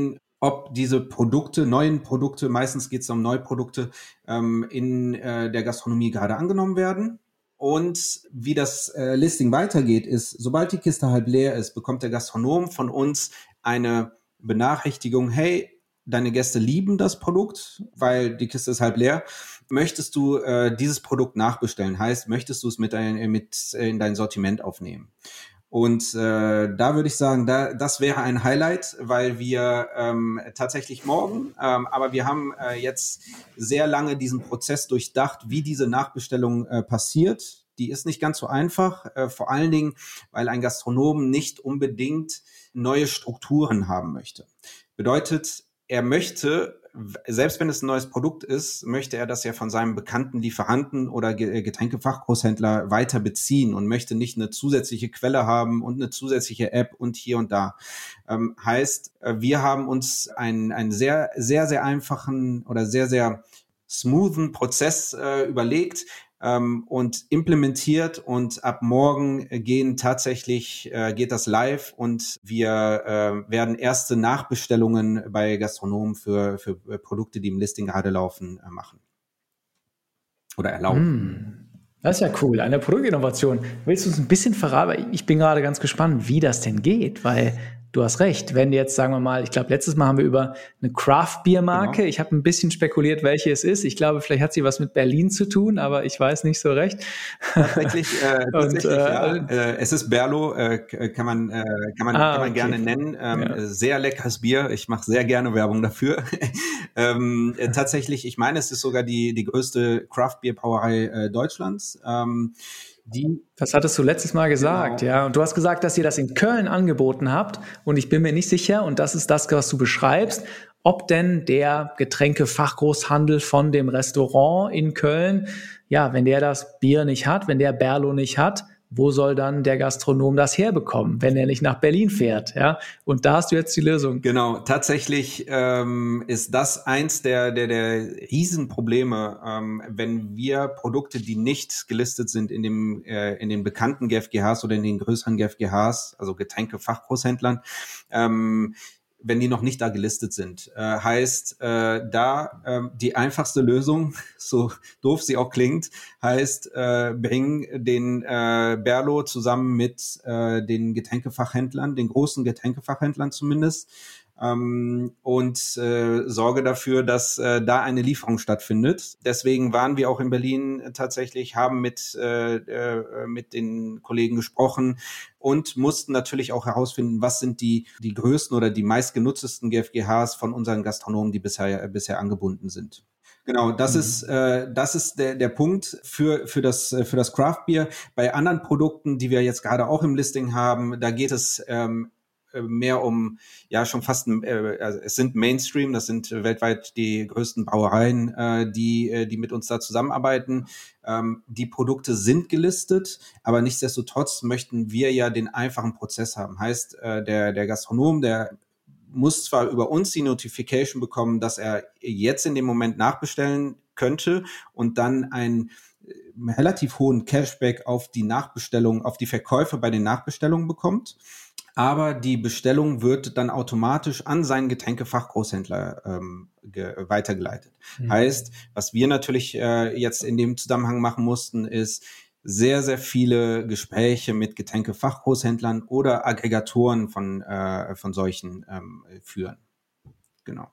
Speaker 6: ob diese Produkte, neuen Produkte, meistens geht es um Neuprodukte, ähm, in äh, der Gastronomie gerade angenommen werden. Und wie das äh, Listing weitergeht, ist, sobald die Kiste halb leer ist, bekommt der Gastronom von uns eine Benachrichtigung, hey, deine Gäste lieben das Produkt, weil die Kiste ist halb leer. Möchtest du äh, dieses Produkt nachbestellen? Heißt, möchtest du es mit, dein, mit in dein Sortiment aufnehmen? Und äh, da würde ich sagen, da, das wäre ein Highlight, weil wir ähm, tatsächlich morgen, ähm, aber wir haben äh, jetzt sehr lange diesen Prozess durchdacht, wie diese Nachbestellung äh, passiert. Die ist nicht ganz so einfach, äh, vor allen Dingen, weil ein Gastronom nicht unbedingt neue Strukturen haben möchte. Bedeutet, er möchte, selbst wenn es ein neues Produkt ist, möchte er das ja von seinem bekannten Lieferanten oder Getränkefachgroßhändler weiter beziehen und möchte nicht eine zusätzliche Quelle haben und eine zusätzliche App und hier und da. Ähm, heißt, wir haben uns einen, einen sehr, sehr, sehr einfachen oder sehr, sehr smoothen Prozess äh, überlegt, ähm, und implementiert, und ab morgen gehen tatsächlich, äh, geht das live, und wir äh, werden erste Nachbestellungen bei Gastronomen für, für Produkte, die im Listing gerade laufen, äh, machen. Oder erlauben.
Speaker 1: Mm, das ist ja cool, eine Produktinnovation. Willst du uns ein bisschen verraten? Ich bin gerade ganz gespannt, wie das denn geht, weil du hast recht, wenn jetzt, sagen wir mal, ich glaube, letztes Mal haben wir über eine Craft-Bier-Marke, genau. Ich habe ein bisschen spekuliert, welche es ist. Ich glaube, vielleicht hat sie was mit Berlin zu tun, aber ich weiß nicht so recht.
Speaker 6: Tatsächlich, äh, tatsächlich Und, äh, ja. Äh, es ist Berlo, äh, kann man, äh, kann man, ah, kann man okay. gerne nennen. Ähm, ja. Sehr leckeres Bier. Ich mache sehr gerne Werbung dafür. ähm, äh, tatsächlich, ich meine, es ist sogar die, die größte Craft-Bier-Brauerei äh, Deutschlands. Ähm,
Speaker 1: Die, das hattest du letztes Mal gesagt, genau. Ja. Und du hast gesagt, dass ihr das in Köln angeboten habt. Und ich bin mir nicht sicher, und das ist das, was du beschreibst, ob denn der Getränkefachgroßhandel von dem Restaurant in Köln, ja, wenn der das Bier nicht hat, wenn der Berlo nicht hat, wo soll dann der Gastronom das herbekommen, wenn er nicht nach Berlin fährt? Ja, und da hast du jetzt die Lösung.
Speaker 6: Genau, tatsächlich ähm, ist das eins der der der Riesenprobleme, ähm, wenn wir Produkte, die nicht gelistet sind in dem äh, in den bekannten G f G Hs oder in den größeren G f G Hs, also Getränkefachgroßhändlern, ähm, wenn die noch nicht da gelistet sind. Äh, heißt, äh, da äh, die einfachste Lösung, so doof sie auch klingt, heißt, äh, bring den äh, Berlo zusammen mit äh, den Getränkefachhändlern, den großen Getränkefachhändlern zumindest, ähm, und äh, sorge dafür, dass äh, da eine Lieferung stattfindet. Deswegen waren wir auch in Berlin tatsächlich, haben mit, äh, äh, mit den Kollegen gesprochen, und mussten natürlich auch herausfinden, was sind die die größten oder die meistgenutztesten G f G Hs von unseren Gastronomen, die bisher bisher angebunden sind. Genau, das mhm. ist äh, das ist der der Punkt für für das für das Craft Beer. Bei anderen Produkten, die wir jetzt gerade auch im Listing haben, da geht es ähm, mehr um, ja, schon fast, äh, also es sind Mainstream, das sind weltweit die größten Brauereien, äh, die äh, die mit uns da zusammenarbeiten. Ähm, die Produkte sind gelistet, aber nichtsdestotrotz möchten wir ja den einfachen Prozess haben. Heißt, äh, der der Gastronom, der muss zwar über uns die Notification bekommen, dass er jetzt in dem Moment nachbestellen könnte und dann einen relativ hohen Cashback auf die Nachbestellung, auf die Verkäufe bei den Nachbestellungen bekommt. Aber die Bestellung wird dann automatisch an seinen Getränkefachgroßhändler ähm, ge- weitergeleitet. Mhm. Heißt, was wir natürlich äh, jetzt in dem Zusammenhang machen mussten, ist sehr, sehr viele Gespräche mit Getränkefachgroßhändlern oder Aggregatoren von, äh, von solchen ähm, führen. Genau.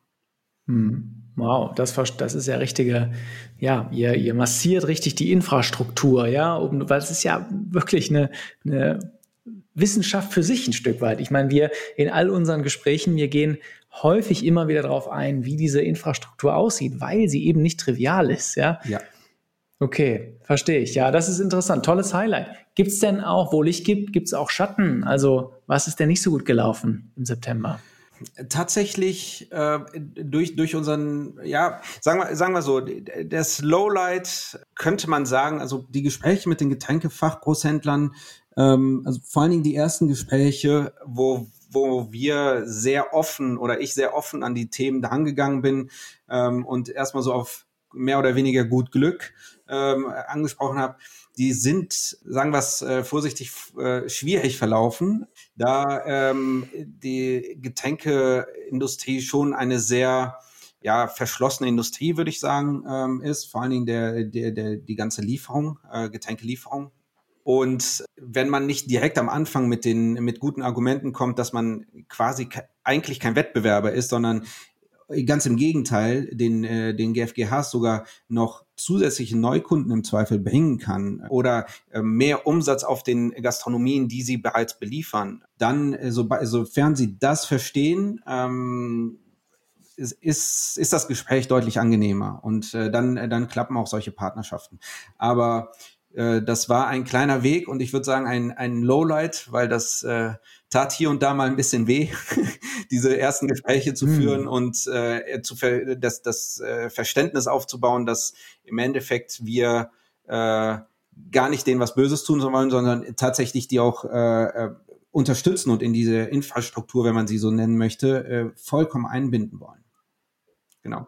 Speaker 1: Wow, das, das ist ja richtige, ja, ihr, ihr massiert richtig die Infrastruktur, ja, um, weil es ist ja wirklich eine, eine Wissenschaft für sich ein Stück weit. Ich meine, wir in all unseren Gesprächen, wir gehen häufig immer wieder darauf ein, wie diese Infrastruktur aussieht, weil sie eben nicht trivial ist, ja.
Speaker 6: Ja.
Speaker 1: Okay, verstehe ich. Ja, das ist interessant. Tolles Highlight. Gibt es denn auch, wo Licht gibt, gibt es auch Schatten? Also, was ist denn nicht so gut gelaufen im September?
Speaker 6: Tatsächlich äh, durch durch unseren, ja, sagen wir sagen wir so, das Lowlight könnte man sagen, also die Gespräche mit den Getränkefachgroßhändlern, ähm, also vor allen Dingen die ersten Gespräche, wo wo wir sehr offen oder ich sehr offen an die Themen drangegangen bin ähm, und erstmal so auf mehr oder weniger gut Glück ähm, angesprochen habe, die sind, sagen wir es äh, vorsichtig, äh, schwierig verlaufen, da ähm, die Getränkeindustrie schon eine sehr ja, verschlossene Industrie, würde ich sagen, ähm, ist, vor allen Dingen der, der, der, die ganze Lieferung, äh, Getränkelieferung. Und wenn man nicht direkt am Anfang mit den mit guten Argumenten kommt, dass man quasi ke- eigentlich kein Wettbewerber ist, sondern ganz im Gegenteil, den, äh, den G F G Hs sogar noch zusätzliche Neukunden im Zweifel bringen kann oder äh, mehr Umsatz auf den Gastronomien, die sie bereits beliefern, dann, äh, so, sofern sie das verstehen, ähm, ist, ist, ist das Gespräch deutlich angenehmer und äh, dann, äh, dann klappen auch solche Partnerschaften. Aber äh, das war ein kleiner Weg und ich würde sagen ein, ein Lowlight, weil das äh, tat hier und da mal ein bisschen weh, diese ersten Gespräche zu führen hm. und äh, zu ver- das, das äh, Verständnis aufzubauen, dass im Endeffekt wir äh, gar nicht denen was Böses tun wollen, sondern tatsächlich die auch äh, unterstützen und in diese Infrastruktur, wenn man sie so nennen möchte, äh, vollkommen einbinden wollen. Genau.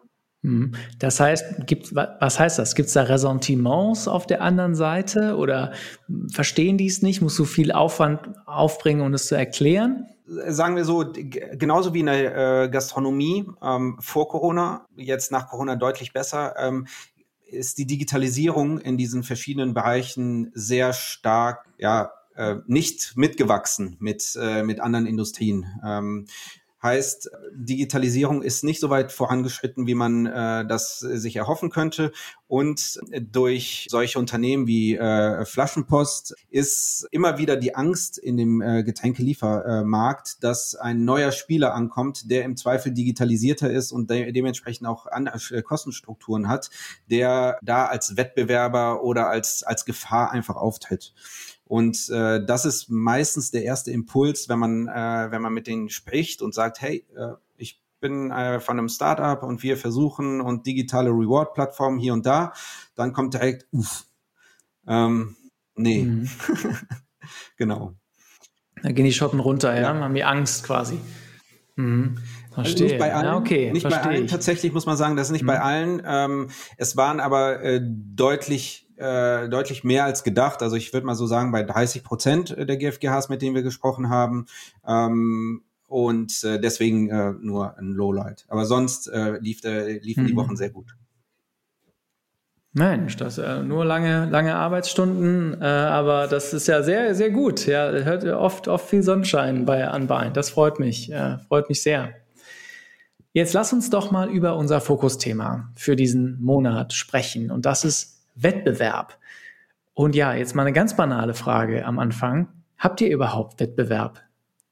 Speaker 1: Das heißt, gibt, was heißt das? Gibt es da Ressentiments auf der anderen Seite oder verstehen die es nicht? Musst du viel Aufwand aufbringen, um es zu erklären?
Speaker 6: Sagen wir so, genauso wie in der äh, Gastronomie ähm, vor Corona, jetzt nach Corona deutlich besser, ähm, ist die Digitalisierung in diesen verschiedenen Bereichen sehr stark, ja, äh, nicht mitgewachsen mit, äh, mit anderen Industrien. Ähm, Heißt, Digitalisierung ist nicht so weit vorangeschritten, wie man äh, das sich erhoffen könnte. Und durch solche Unternehmen wie äh, Flaschenpost ist immer wieder die Angst in dem äh, Getränkeliefermarkt, dass ein neuer Spieler ankommt, der im Zweifel digitalisierter ist und de- dementsprechend auch andere äh, Kostenstrukturen hat, der da als Wettbewerber oder als, als Gefahr einfach auftritt. Und äh, das ist meistens der erste Impuls, wenn man äh, wenn man mit denen spricht und sagt, hey, äh, ich bin äh, von einem Startup und wir versuchen und digitale Reward-Plattformen hier und da, dann kommt direkt, uff, ähm, nee, mhm. Genau.
Speaker 1: Da gehen die Schotten runter, ja, ja. Haben die Angst quasi. Mhm.
Speaker 6: Verstehe. Also nicht bei allen, ja, okay, nicht bei allen
Speaker 1: ich.
Speaker 6: tatsächlich muss man sagen, das ist nicht mhm. bei allen. Ähm, es waren aber äh, deutlich Äh, deutlich mehr als gedacht. Also ich würde mal so sagen, bei dreißig Prozent der G F G Hs, mit denen wir gesprochen haben. Ähm, und äh, deswegen äh, nur ein Lowlight. Aber sonst äh, lief, äh, liefen mhm. die Wochen sehr gut.
Speaker 1: Mensch, das äh, nur lange, lange Arbeitsstunden, äh, aber das ist ja sehr, sehr gut. Ja, hört oft, oft viel Sonnenschein bei Unbind. Das freut mich, äh, freut mich sehr. Jetzt lass uns doch mal über unser Fokusthema für diesen Monat sprechen. Und das ist Wettbewerb. Und ja, jetzt mal eine ganz banale Frage am Anfang. Habt ihr überhaupt Wettbewerb?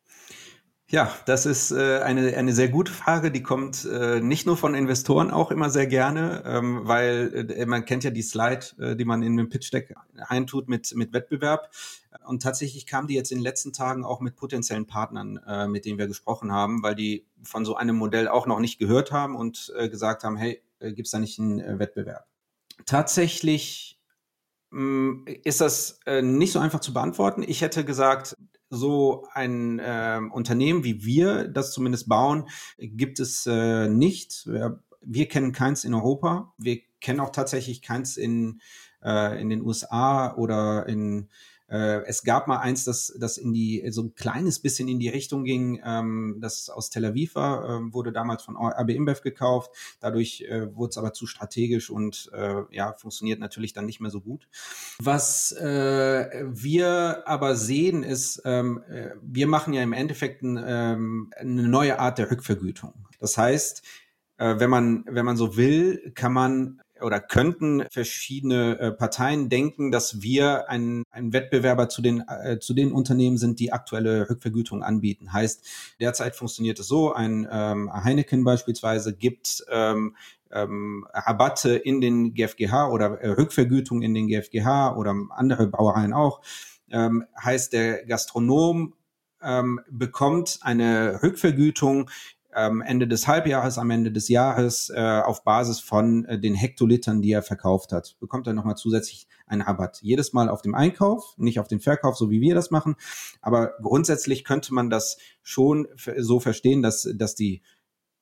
Speaker 6: Ja, das ist äh, eine eine sehr gute Frage. Die kommt äh, nicht nur von Investoren auch immer sehr gerne, ähm, weil äh, man kennt ja die Slide, äh, die man in dem Pitch-Deck eintut mit mit Wettbewerb. Und tatsächlich kam die jetzt in den letzten Tagen auch mit potenziellen Partnern, äh, mit denen wir gesprochen haben, weil die von so einem Modell auch noch nicht gehört haben und äh, gesagt haben, hey, äh, gibt's da nicht einen äh, Wettbewerb? Tatsächlich mh, ist das äh, nicht so einfach zu beantworten. Ich hätte gesagt, so ein äh, Unternehmen wie wir das zumindest bauen, gibt es äh, nicht. Wir, wir kennen keins in Europa. Wir kennen auch tatsächlich keins in, äh, in den U S A oder in Äh, es gab mal eins, das, das in die, so ein kleines bisschen in die Richtung ging, ähm, das aus Tel Aviv war, äh, wurde damals von A B InBev gekauft. Dadurch äh, wurde es aber zu strategisch und äh, ja, funktioniert natürlich dann nicht mehr so gut. Was äh, wir aber sehen ist, ähm, wir machen ja im Endeffekt ein, ähm, eine neue Art der Rückvergütung. Das heißt, äh, wenn man, wenn man so will, kann man oder könnten verschiedene äh, Parteien denken, dass wir ein, ein Wettbewerber zu den, äh, zu den Unternehmen sind, die aktuelle Rückvergütung anbieten. Heißt, derzeit funktioniert es so, ein ähm, Heineken beispielsweise gibt ähm, ähm, Rabatte in den G F G H oder äh, Rückvergütung in den G F G H oder andere Brauereien auch. Ähm, heißt, der Gastronom ähm, bekommt eine Rückvergütung am Ende des Halbjahres, am Ende des Jahres äh, auf Basis von äh, den Hektolitern, die er verkauft hat, bekommt er nochmal zusätzlich einen Rabatt. Jedes Mal auf dem Einkauf, nicht auf den Verkauf, so wie wir das machen. Aber grundsätzlich könnte man das schon f- so verstehen, dass, dass die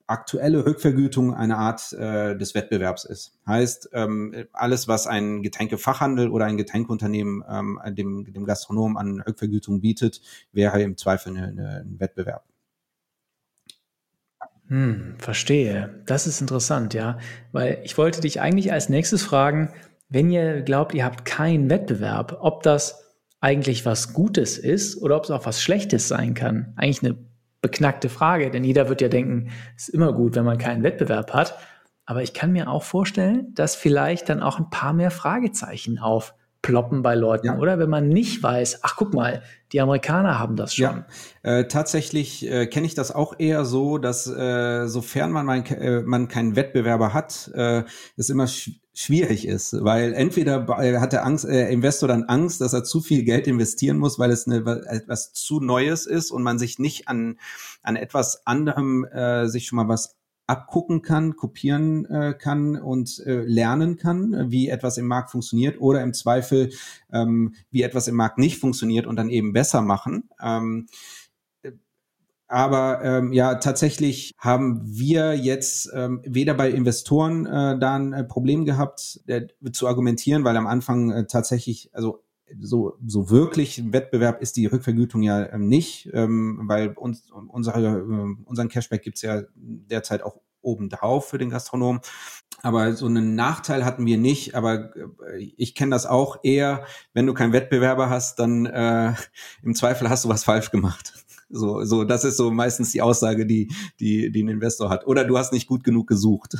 Speaker 6: aktuelle Rückvergütung eine Art äh, des Wettbewerbs ist. Heißt, ähm, alles, was ein Getränkefachhandel oder ein Getränkeunternehmen ähm, dem, dem Gastronom an Rückvergütung bietet, wäre im Zweifel eine, eine, ein Wettbewerb.
Speaker 1: Hm, verstehe. Das ist interessant, ja. Weil ich wollte dich eigentlich als nächstes fragen, wenn ihr glaubt, ihr habt keinen Wettbewerb, ob das eigentlich was Gutes ist oder ob es auch was Schlechtes sein kann. Eigentlich eine beknackte Frage, denn jeder wird ja denken, es ist immer gut, wenn man keinen Wettbewerb hat. Aber ich kann mir auch vorstellen, dass vielleicht dann auch ein paar mehr Fragezeichen aufploppen bei Leuten,
Speaker 6: Ja.
Speaker 1: oder? Wenn man nicht weiß, ach guck mal, die Amerikaner haben das schon.
Speaker 6: Ja, äh, tatsächlich äh, kenne ich das auch eher so, dass äh, sofern man, mein, äh, man keinen Wettbewerber hat, äh, es immer sch- schwierig ist, weil entweder äh, hat der Angst, äh, Investor dann Angst, dass er zu viel Geld investieren muss, weil es eine, etwas zu Neues ist und man sich nicht an, an etwas anderem äh, sich schon mal was abgucken kann, kopieren äh, kann und äh, lernen kann, wie etwas im Markt funktioniert oder im Zweifel, ähm, wie etwas im Markt nicht funktioniert und dann eben besser machen. Ähm, aber ähm, ja, tatsächlich haben wir jetzt ähm, weder bei Investoren äh, da ein äh, Problem gehabt, äh, zu argumentieren, weil am Anfang äh, tatsächlich, also so so wirklich ein Wettbewerb ist die Rückvergütung ja ähm, nicht, ähm, weil uns unsere äh, unseren Cashback gibt's ja derzeit auch obendrauf für den Gastronom. Aber so einen Nachteil hatten wir nicht. Aber äh, ich kenne das auch eher, wenn du keinen Wettbewerber hast, dann äh, im Zweifel hast du was falsch gemacht. So, so, das ist so meistens die Aussage, die, die, die ein Investor hat. Oder du hast nicht gut genug gesucht.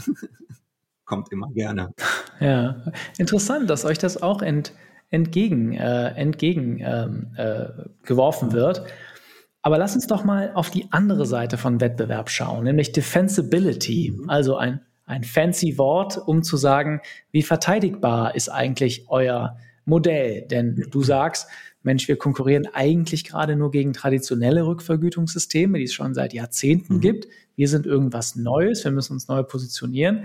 Speaker 6: Kommt immer gerne.
Speaker 1: Ja, interessant, dass euch das auch ent, entgegen, äh, entgegen ähm, äh, geworfen wird. Aber lass uns doch mal auf die andere Seite von Wettbewerb schauen, nämlich Defensibility,
Speaker 6: Mhm.
Speaker 1: also ein, ein fancy Wort, um zu sagen, wie verteidigbar ist eigentlich euer Modell? Denn du sagst, Mensch, wir konkurrieren eigentlich gerade nur gegen traditionelle Rückvergütungssysteme, die es schon seit Jahrzehnten
Speaker 6: Mhm.
Speaker 1: gibt. Wir sind irgendwas Neues, wir müssen uns neu positionieren.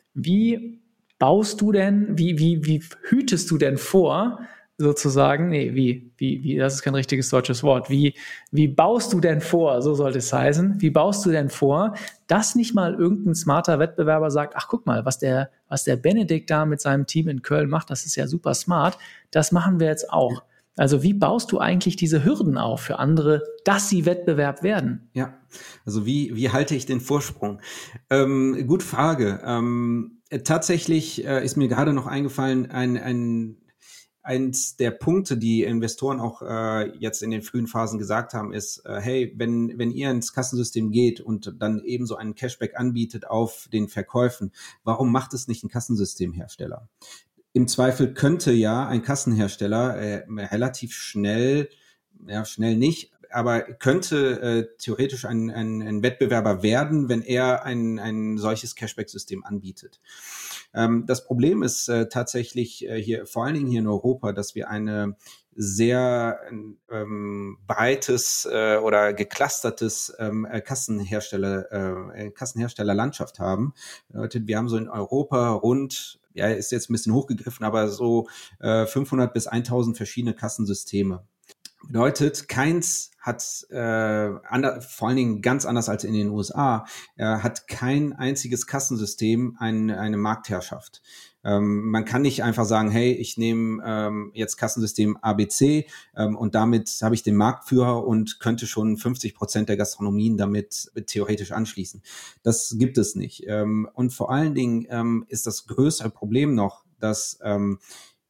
Speaker 1: Wie baust du denn, wie, wie, wie hütest du denn vor, sozusagen, nee, wie, wie, wie, das ist kein richtiges deutsches Wort, wie, wie baust du denn vor, so sollte es heißen, wie baust du denn vor, dass nicht mal irgendein smarter Wettbewerber sagt, ach guck mal, was der, was der Benedikt da mit seinem Team in Köln macht, das ist ja super smart, das machen wir jetzt auch. Also wie baust du eigentlich diese Hürden auf für andere, dass sie Wettbewerb werden?
Speaker 6: Ja, also wie, wie halte ich den Vorsprung? Ähm, gute Frage. Ähm, äh, tatsächlich äh, ist mir gerade noch eingefallen, ein, ein, eins der Punkte, die Investoren auch äh, jetzt in den frühen Phasen gesagt haben, ist, äh, hey, wenn, wenn ihr ins Kassensystem geht und dann ebenso einen Cashback anbietet auf den Verkäufen, warum macht es nicht ein Kassensystemhersteller? Im Zweifel könnte ja ein Kassenhersteller äh, relativ schnell, ja schnell nicht, aber könnte äh, theoretisch ein, ein, ein Wettbewerber werden, wenn er ein, ein solches Cashback-System anbietet. Ähm, das Problem ist äh, tatsächlich äh, hier, vor allen Dingen hier in Europa, dass wir eine sehr ähm, breites äh, oder geclustertes ähm, Kassenhersteller, äh, Kassenherstellerlandschaft haben. Bedeutet, wir haben so in Europa rund, ja, ist jetzt ein bisschen hochgegriffen, aber so äh, fünfhundert bis tausend verschiedene Kassensysteme. Bedeutet, keins hat, äh, ander, vor allen Dingen ganz anders als in den U S A, äh, hat kein einziges Kassensystem ein, eine Marktherrschaft. Ähm, man kann nicht einfach sagen, hey, ich nehme ähm, jetzt Kassensystem A B C ähm, und damit habe ich den Marktführer und könnte schon fünfzig Prozent der Gastronomien damit theoretisch anschließen. Das gibt es nicht. Ähm, und vor allen Dingen ähm, ist das größere Problem noch, dass ähm,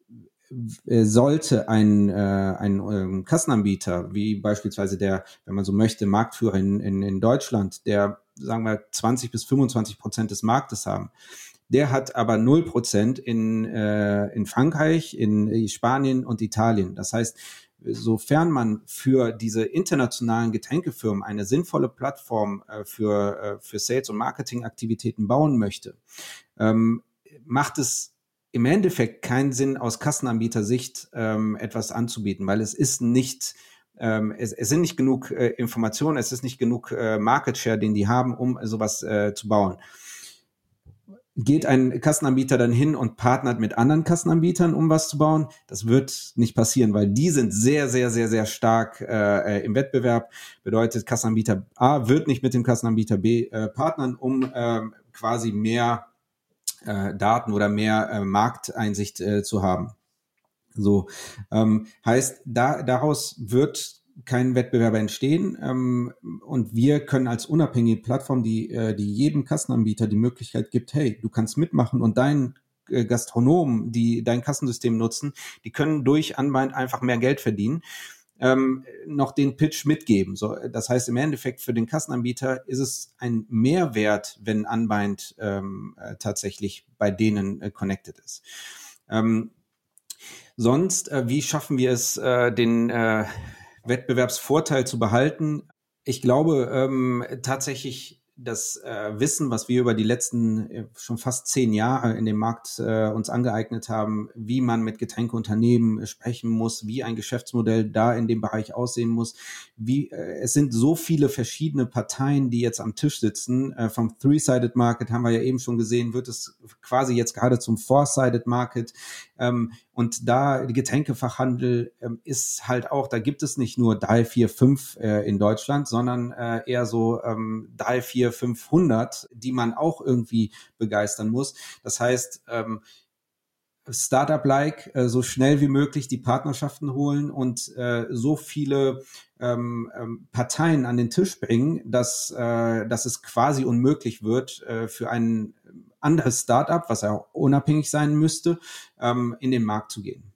Speaker 6: sollte ein, äh, ein ähm, Kassenanbieter, wie beispielsweise der, wenn man so möchte, Marktführer in, in, in Deutschland, der, sagen wir, zwanzig bis fünfundzwanzig Prozent des Marktes haben, der hat aber null Prozent in, äh, in Frankreich, in Spanien und Italien. Das heißt, sofern man für diese internationalen Getränkefirmen eine sinnvolle Plattform äh, für, äh, für Sales- und Marketingaktivitäten bauen möchte, ähm, macht es im Endeffekt keinen Sinn, aus Kassenanbietersicht ähm, etwas anzubieten, weil es ist nicht, ähm, es, es sind nicht genug äh, Informationen, es ist nicht genug äh, Market Share, den die haben, um sowas äh, zu bauen. geht ein Kassenanbieter dann hin und partnert mit anderen Kassenanbietern, um was zu bauen? Das wird nicht passieren, weil die sind sehr, sehr, sehr, sehr stark äh, im Wettbewerb. Bedeutet, Kassenanbieter A wird nicht mit dem Kassenanbieter B äh, partnern, um äh, quasi mehr äh, Daten oder mehr äh, Markteinsicht äh, zu haben. So ähm, heißt, da daraus wird kein Wettbewerber entstehen, ähm, und wir können als unabhängige Plattform, die äh, die jedem Kassenanbieter die Möglichkeit gibt, hey, du kannst mitmachen und dein äh, Gastronomen, die dein Kassensystem nutzen, die können durch Unbind einfach mehr Geld verdienen, ähm, noch den Pitch mitgeben. So, das heißt, im Endeffekt für den Kassenanbieter ist es ein Mehrwert, wenn Unbind ähm, äh, tatsächlich bei denen äh, connected ist. Ähm, sonst, äh, wie schaffen wir es, äh, den äh, Wettbewerbsvorteil zu behalten? Ich glaube ähm, tatsächlich, das äh, Wissen, was wir über die letzten äh, schon fast zehn Jahre in dem Markt äh, uns angeeignet haben, wie man mit Getränkeunternehmen äh, sprechen muss, wie ein Geschäftsmodell da in dem Bereich aussehen muss, wie äh, es sind so viele verschiedene Parteien, die jetzt am Tisch sitzen. Äh, vom Three-Sided Market haben wir ja eben schon gesehen, wird es quasi jetzt gerade zum Four-Sided Market. Ähm, und da die Getränkefachhandel ähm, ist halt auch, da gibt es nicht nur drei, vier, fünf äh, in Deutschland, sondern äh, eher so ähm, drei, vier, fünfhundert, die man auch irgendwie begeistern muss. Das heißt, ähm, Startup-like, äh, so schnell wie möglich die Partnerschaften holen und äh, so viele ähm, ähm, Parteien an den Tisch bringen, dass, äh, dass es quasi unmöglich wird, äh, für ein anderes Startup, was ja auch unabhängig sein müsste, ähm, in den Markt zu gehen.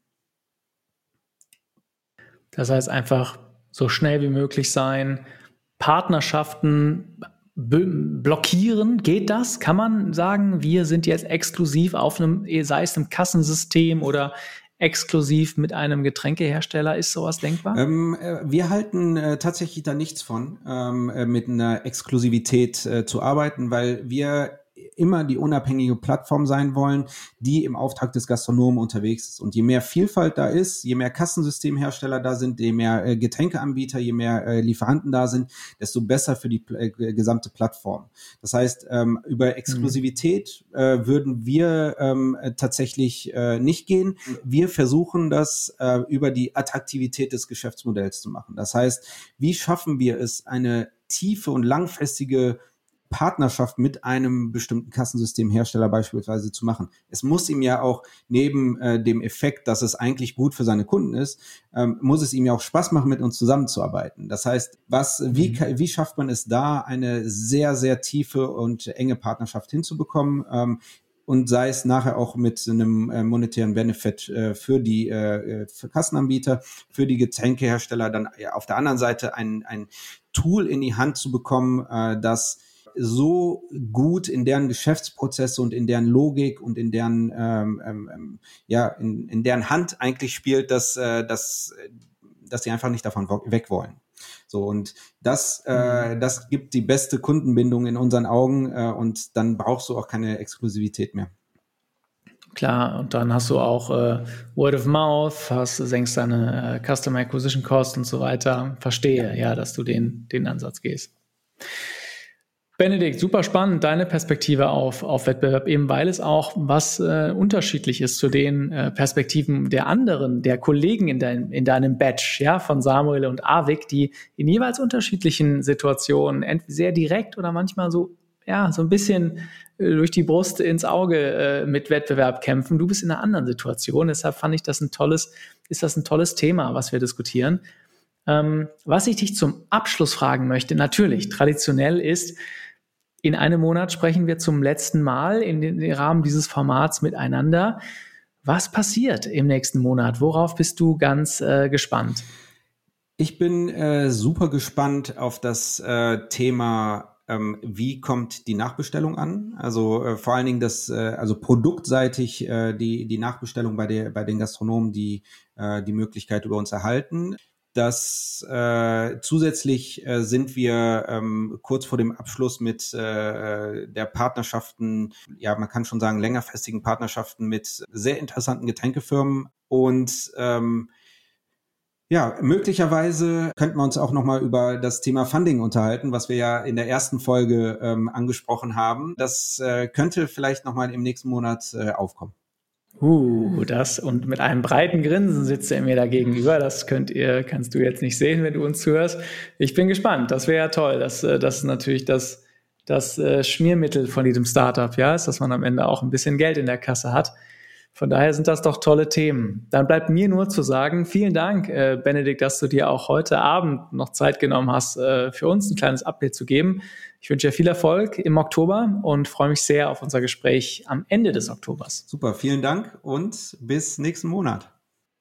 Speaker 1: Das heißt einfach so schnell wie möglich sein, Partnerschaften blockieren. Geht das? Kann man sagen, wir sind jetzt exklusiv auf einem, sei es einem Kassensystem oder exklusiv mit einem Getränkehersteller? Ist sowas denkbar?
Speaker 6: Ähm, äh, wir halten äh, tatsächlich da nichts von, ähm, äh, mit einer Exklusivität äh, zu arbeiten, weil wir immer die unabhängige Plattform sein wollen, die im Auftrag des Gastronomen unterwegs ist. Und je mehr Vielfalt da ist, je mehr Kassensystemhersteller da sind, je mehr äh, Getränkeanbieter, je mehr äh, Lieferanten da sind, desto besser für die äh, gesamte Plattform. Das heißt, ähm, über Exklusivität äh, würden wir ähm, tatsächlich äh, nicht gehen. Wir versuchen das äh, über die Attraktivität des Geschäftsmodells zu machen. Das heißt, wie schaffen wir es, eine tiefe und langfristige Partnerschaft mit einem bestimmten Kassensystemhersteller beispielsweise zu machen. Es muss ihm ja auch neben äh, dem Effekt, dass es eigentlich gut für seine Kunden ist, ähm, muss es ihm ja auch Spaß machen, mit uns zusammenzuarbeiten. Das heißt, was, wie, wie schafft man es da, eine sehr, sehr tiefe und enge Partnerschaft hinzubekommen? Ähm, und sei es nachher auch mit einem äh, monetären Benefit äh, für die äh, für Kassenanbieter, für die Getränkehersteller, dann ja, auf der anderen Seite ein, ein Tool in die Hand zu bekommen, äh, das so gut in deren Geschäftsprozesse und in deren Logik und in deren ähm, ähm, ja in, in deren Hand eigentlich spielt, dass äh, dass dass sie einfach nicht davon weg wollen. So, und das äh, das gibt die beste Kundenbindung in unseren Augen, äh, und dann brauchst du auch keine Exklusivität mehr.
Speaker 1: Klar, und dann hast du auch äh, Word of Mouth, hast, senkst deine äh, Customer Acquisition Cost und so weiter. Verstehe, ja, ja, dass du den den Ansatz gehst. Benedikt, super spannend, deine Perspektive auf, auf Wettbewerb, eben weil es auch was äh, unterschiedlich ist zu den äh, Perspektiven der anderen, der Kollegen in, dein, in deinem Batch, ja, von Samuel und Avik, die in jeweils unterschiedlichen Situationen entweder sehr direkt oder manchmal so, ja, so ein bisschen äh, durch die Brust ins Auge äh, mit Wettbewerb kämpfen. Du bist in einer anderen Situation, deshalb fand ich das ein tolles, ist das ein tolles Thema, was wir diskutieren. Ähm, was ich dich zum Abschluss fragen möchte, natürlich, traditionell ist, in einem Monat sprechen wir zum letzten Mal in den, im Rahmen dieses Formats miteinander. Was passiert im nächsten Monat? Worauf bist du ganz äh, gespannt?
Speaker 6: Ich bin äh, super gespannt auf das äh, Thema, ähm, wie kommt die Nachbestellung an? Also äh, vor allen Dingen das, äh, also produktseitig äh, die die Nachbestellung bei der bei den Gastronomen, die äh, die Möglichkeit über uns erhalten. Das äh, zusätzlich äh, sind wir ähm, kurz vor dem Abschluss mit äh, der Partnerschaften, ja, man kann schon sagen längerfristigen Partnerschaften mit sehr interessanten Getränkefirmen und ähm, Ja, möglicherweise könnten wir uns auch nochmal über das Thema Funding unterhalten, was wir ja in der ersten Folge ähm, angesprochen haben. Das äh, könnte vielleicht nochmal im nächsten Monat äh, aufkommen.
Speaker 1: Uh, das und mit einem breiten Grinsen sitzt er mir da gegenüber. Das könnt ihr, kannst du jetzt nicht sehen, wenn du uns zuhörst. Ich bin gespannt. Das wäre ja toll. Das, das ist natürlich das, das äh, Schmiermittel von diesem Startup, ja, ist, dass man am Ende auch ein bisschen Geld in der Kasse hat. Von daher sind das doch tolle Themen. Dann bleibt mir nur zu sagen, vielen Dank, äh, Benedikt, dass du dir auch heute Abend noch Zeit genommen hast, äh, für uns ein kleines Update zu geben. Ich wünsche dir viel Erfolg im Oktober und freue mich sehr auf unser Gespräch am Ende des Oktobers.
Speaker 6: Super, vielen Dank und bis nächsten Monat.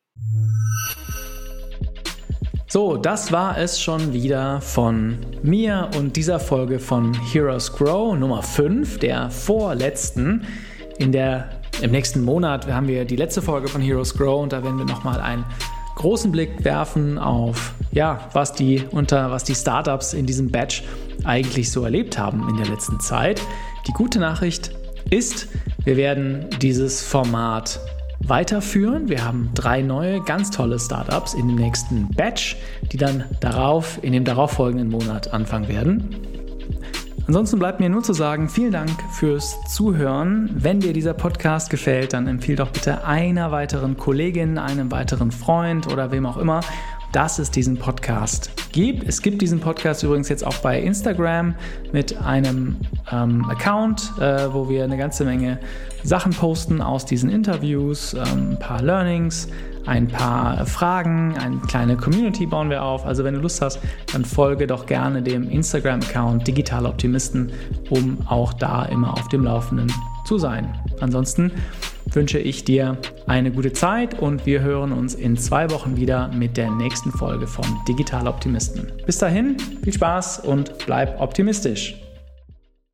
Speaker 1: So, das war es schon wieder von mir und dieser Folge von Heroes Grow Nummer fünf, der vorletzten. In der Im nächsten Monat haben wir die letzte Folge von Heroes Grow und da werden wir nochmal einen großen Blick werfen auf, ja, was die unter was die Startups in diesem Batch eigentlich so erlebt haben in der letzten Zeit. Die gute Nachricht ist, wir werden dieses Format weiterführen. Wir haben drei neue, ganz tolle Startups in dem nächsten Batch, die dann darauf in dem darauffolgenden Monat anfangen werden. Ansonsten bleibt mir nur zu sagen, vielen Dank fürs Zuhören. Wenn dir dieser Podcast gefällt, dann empfehle doch bitte einer weiteren Kollegin, einem weiteren Freund oder wem auch immer, dass es diesen Podcast gibt. Es gibt diesen Podcast übrigens jetzt auch bei Instagram mit einem ähm, Account, äh, wo wir eine ganze Menge Sachen posten aus diesen Interviews, ähm, ein paar Learnings, ein paar Fragen, eine kleine Community bauen wir auf. Also wenn du Lust hast, dann folge doch gerne dem Instagram-Account Digitale Optimisten, um auch da immer auf dem Laufenden zu sein. Ansonsten wünsche ich dir eine gute Zeit und wir hören uns in zwei Wochen wieder mit der nächsten Folge von Digitale Optimisten. Bis dahin, viel Spaß und bleib optimistisch.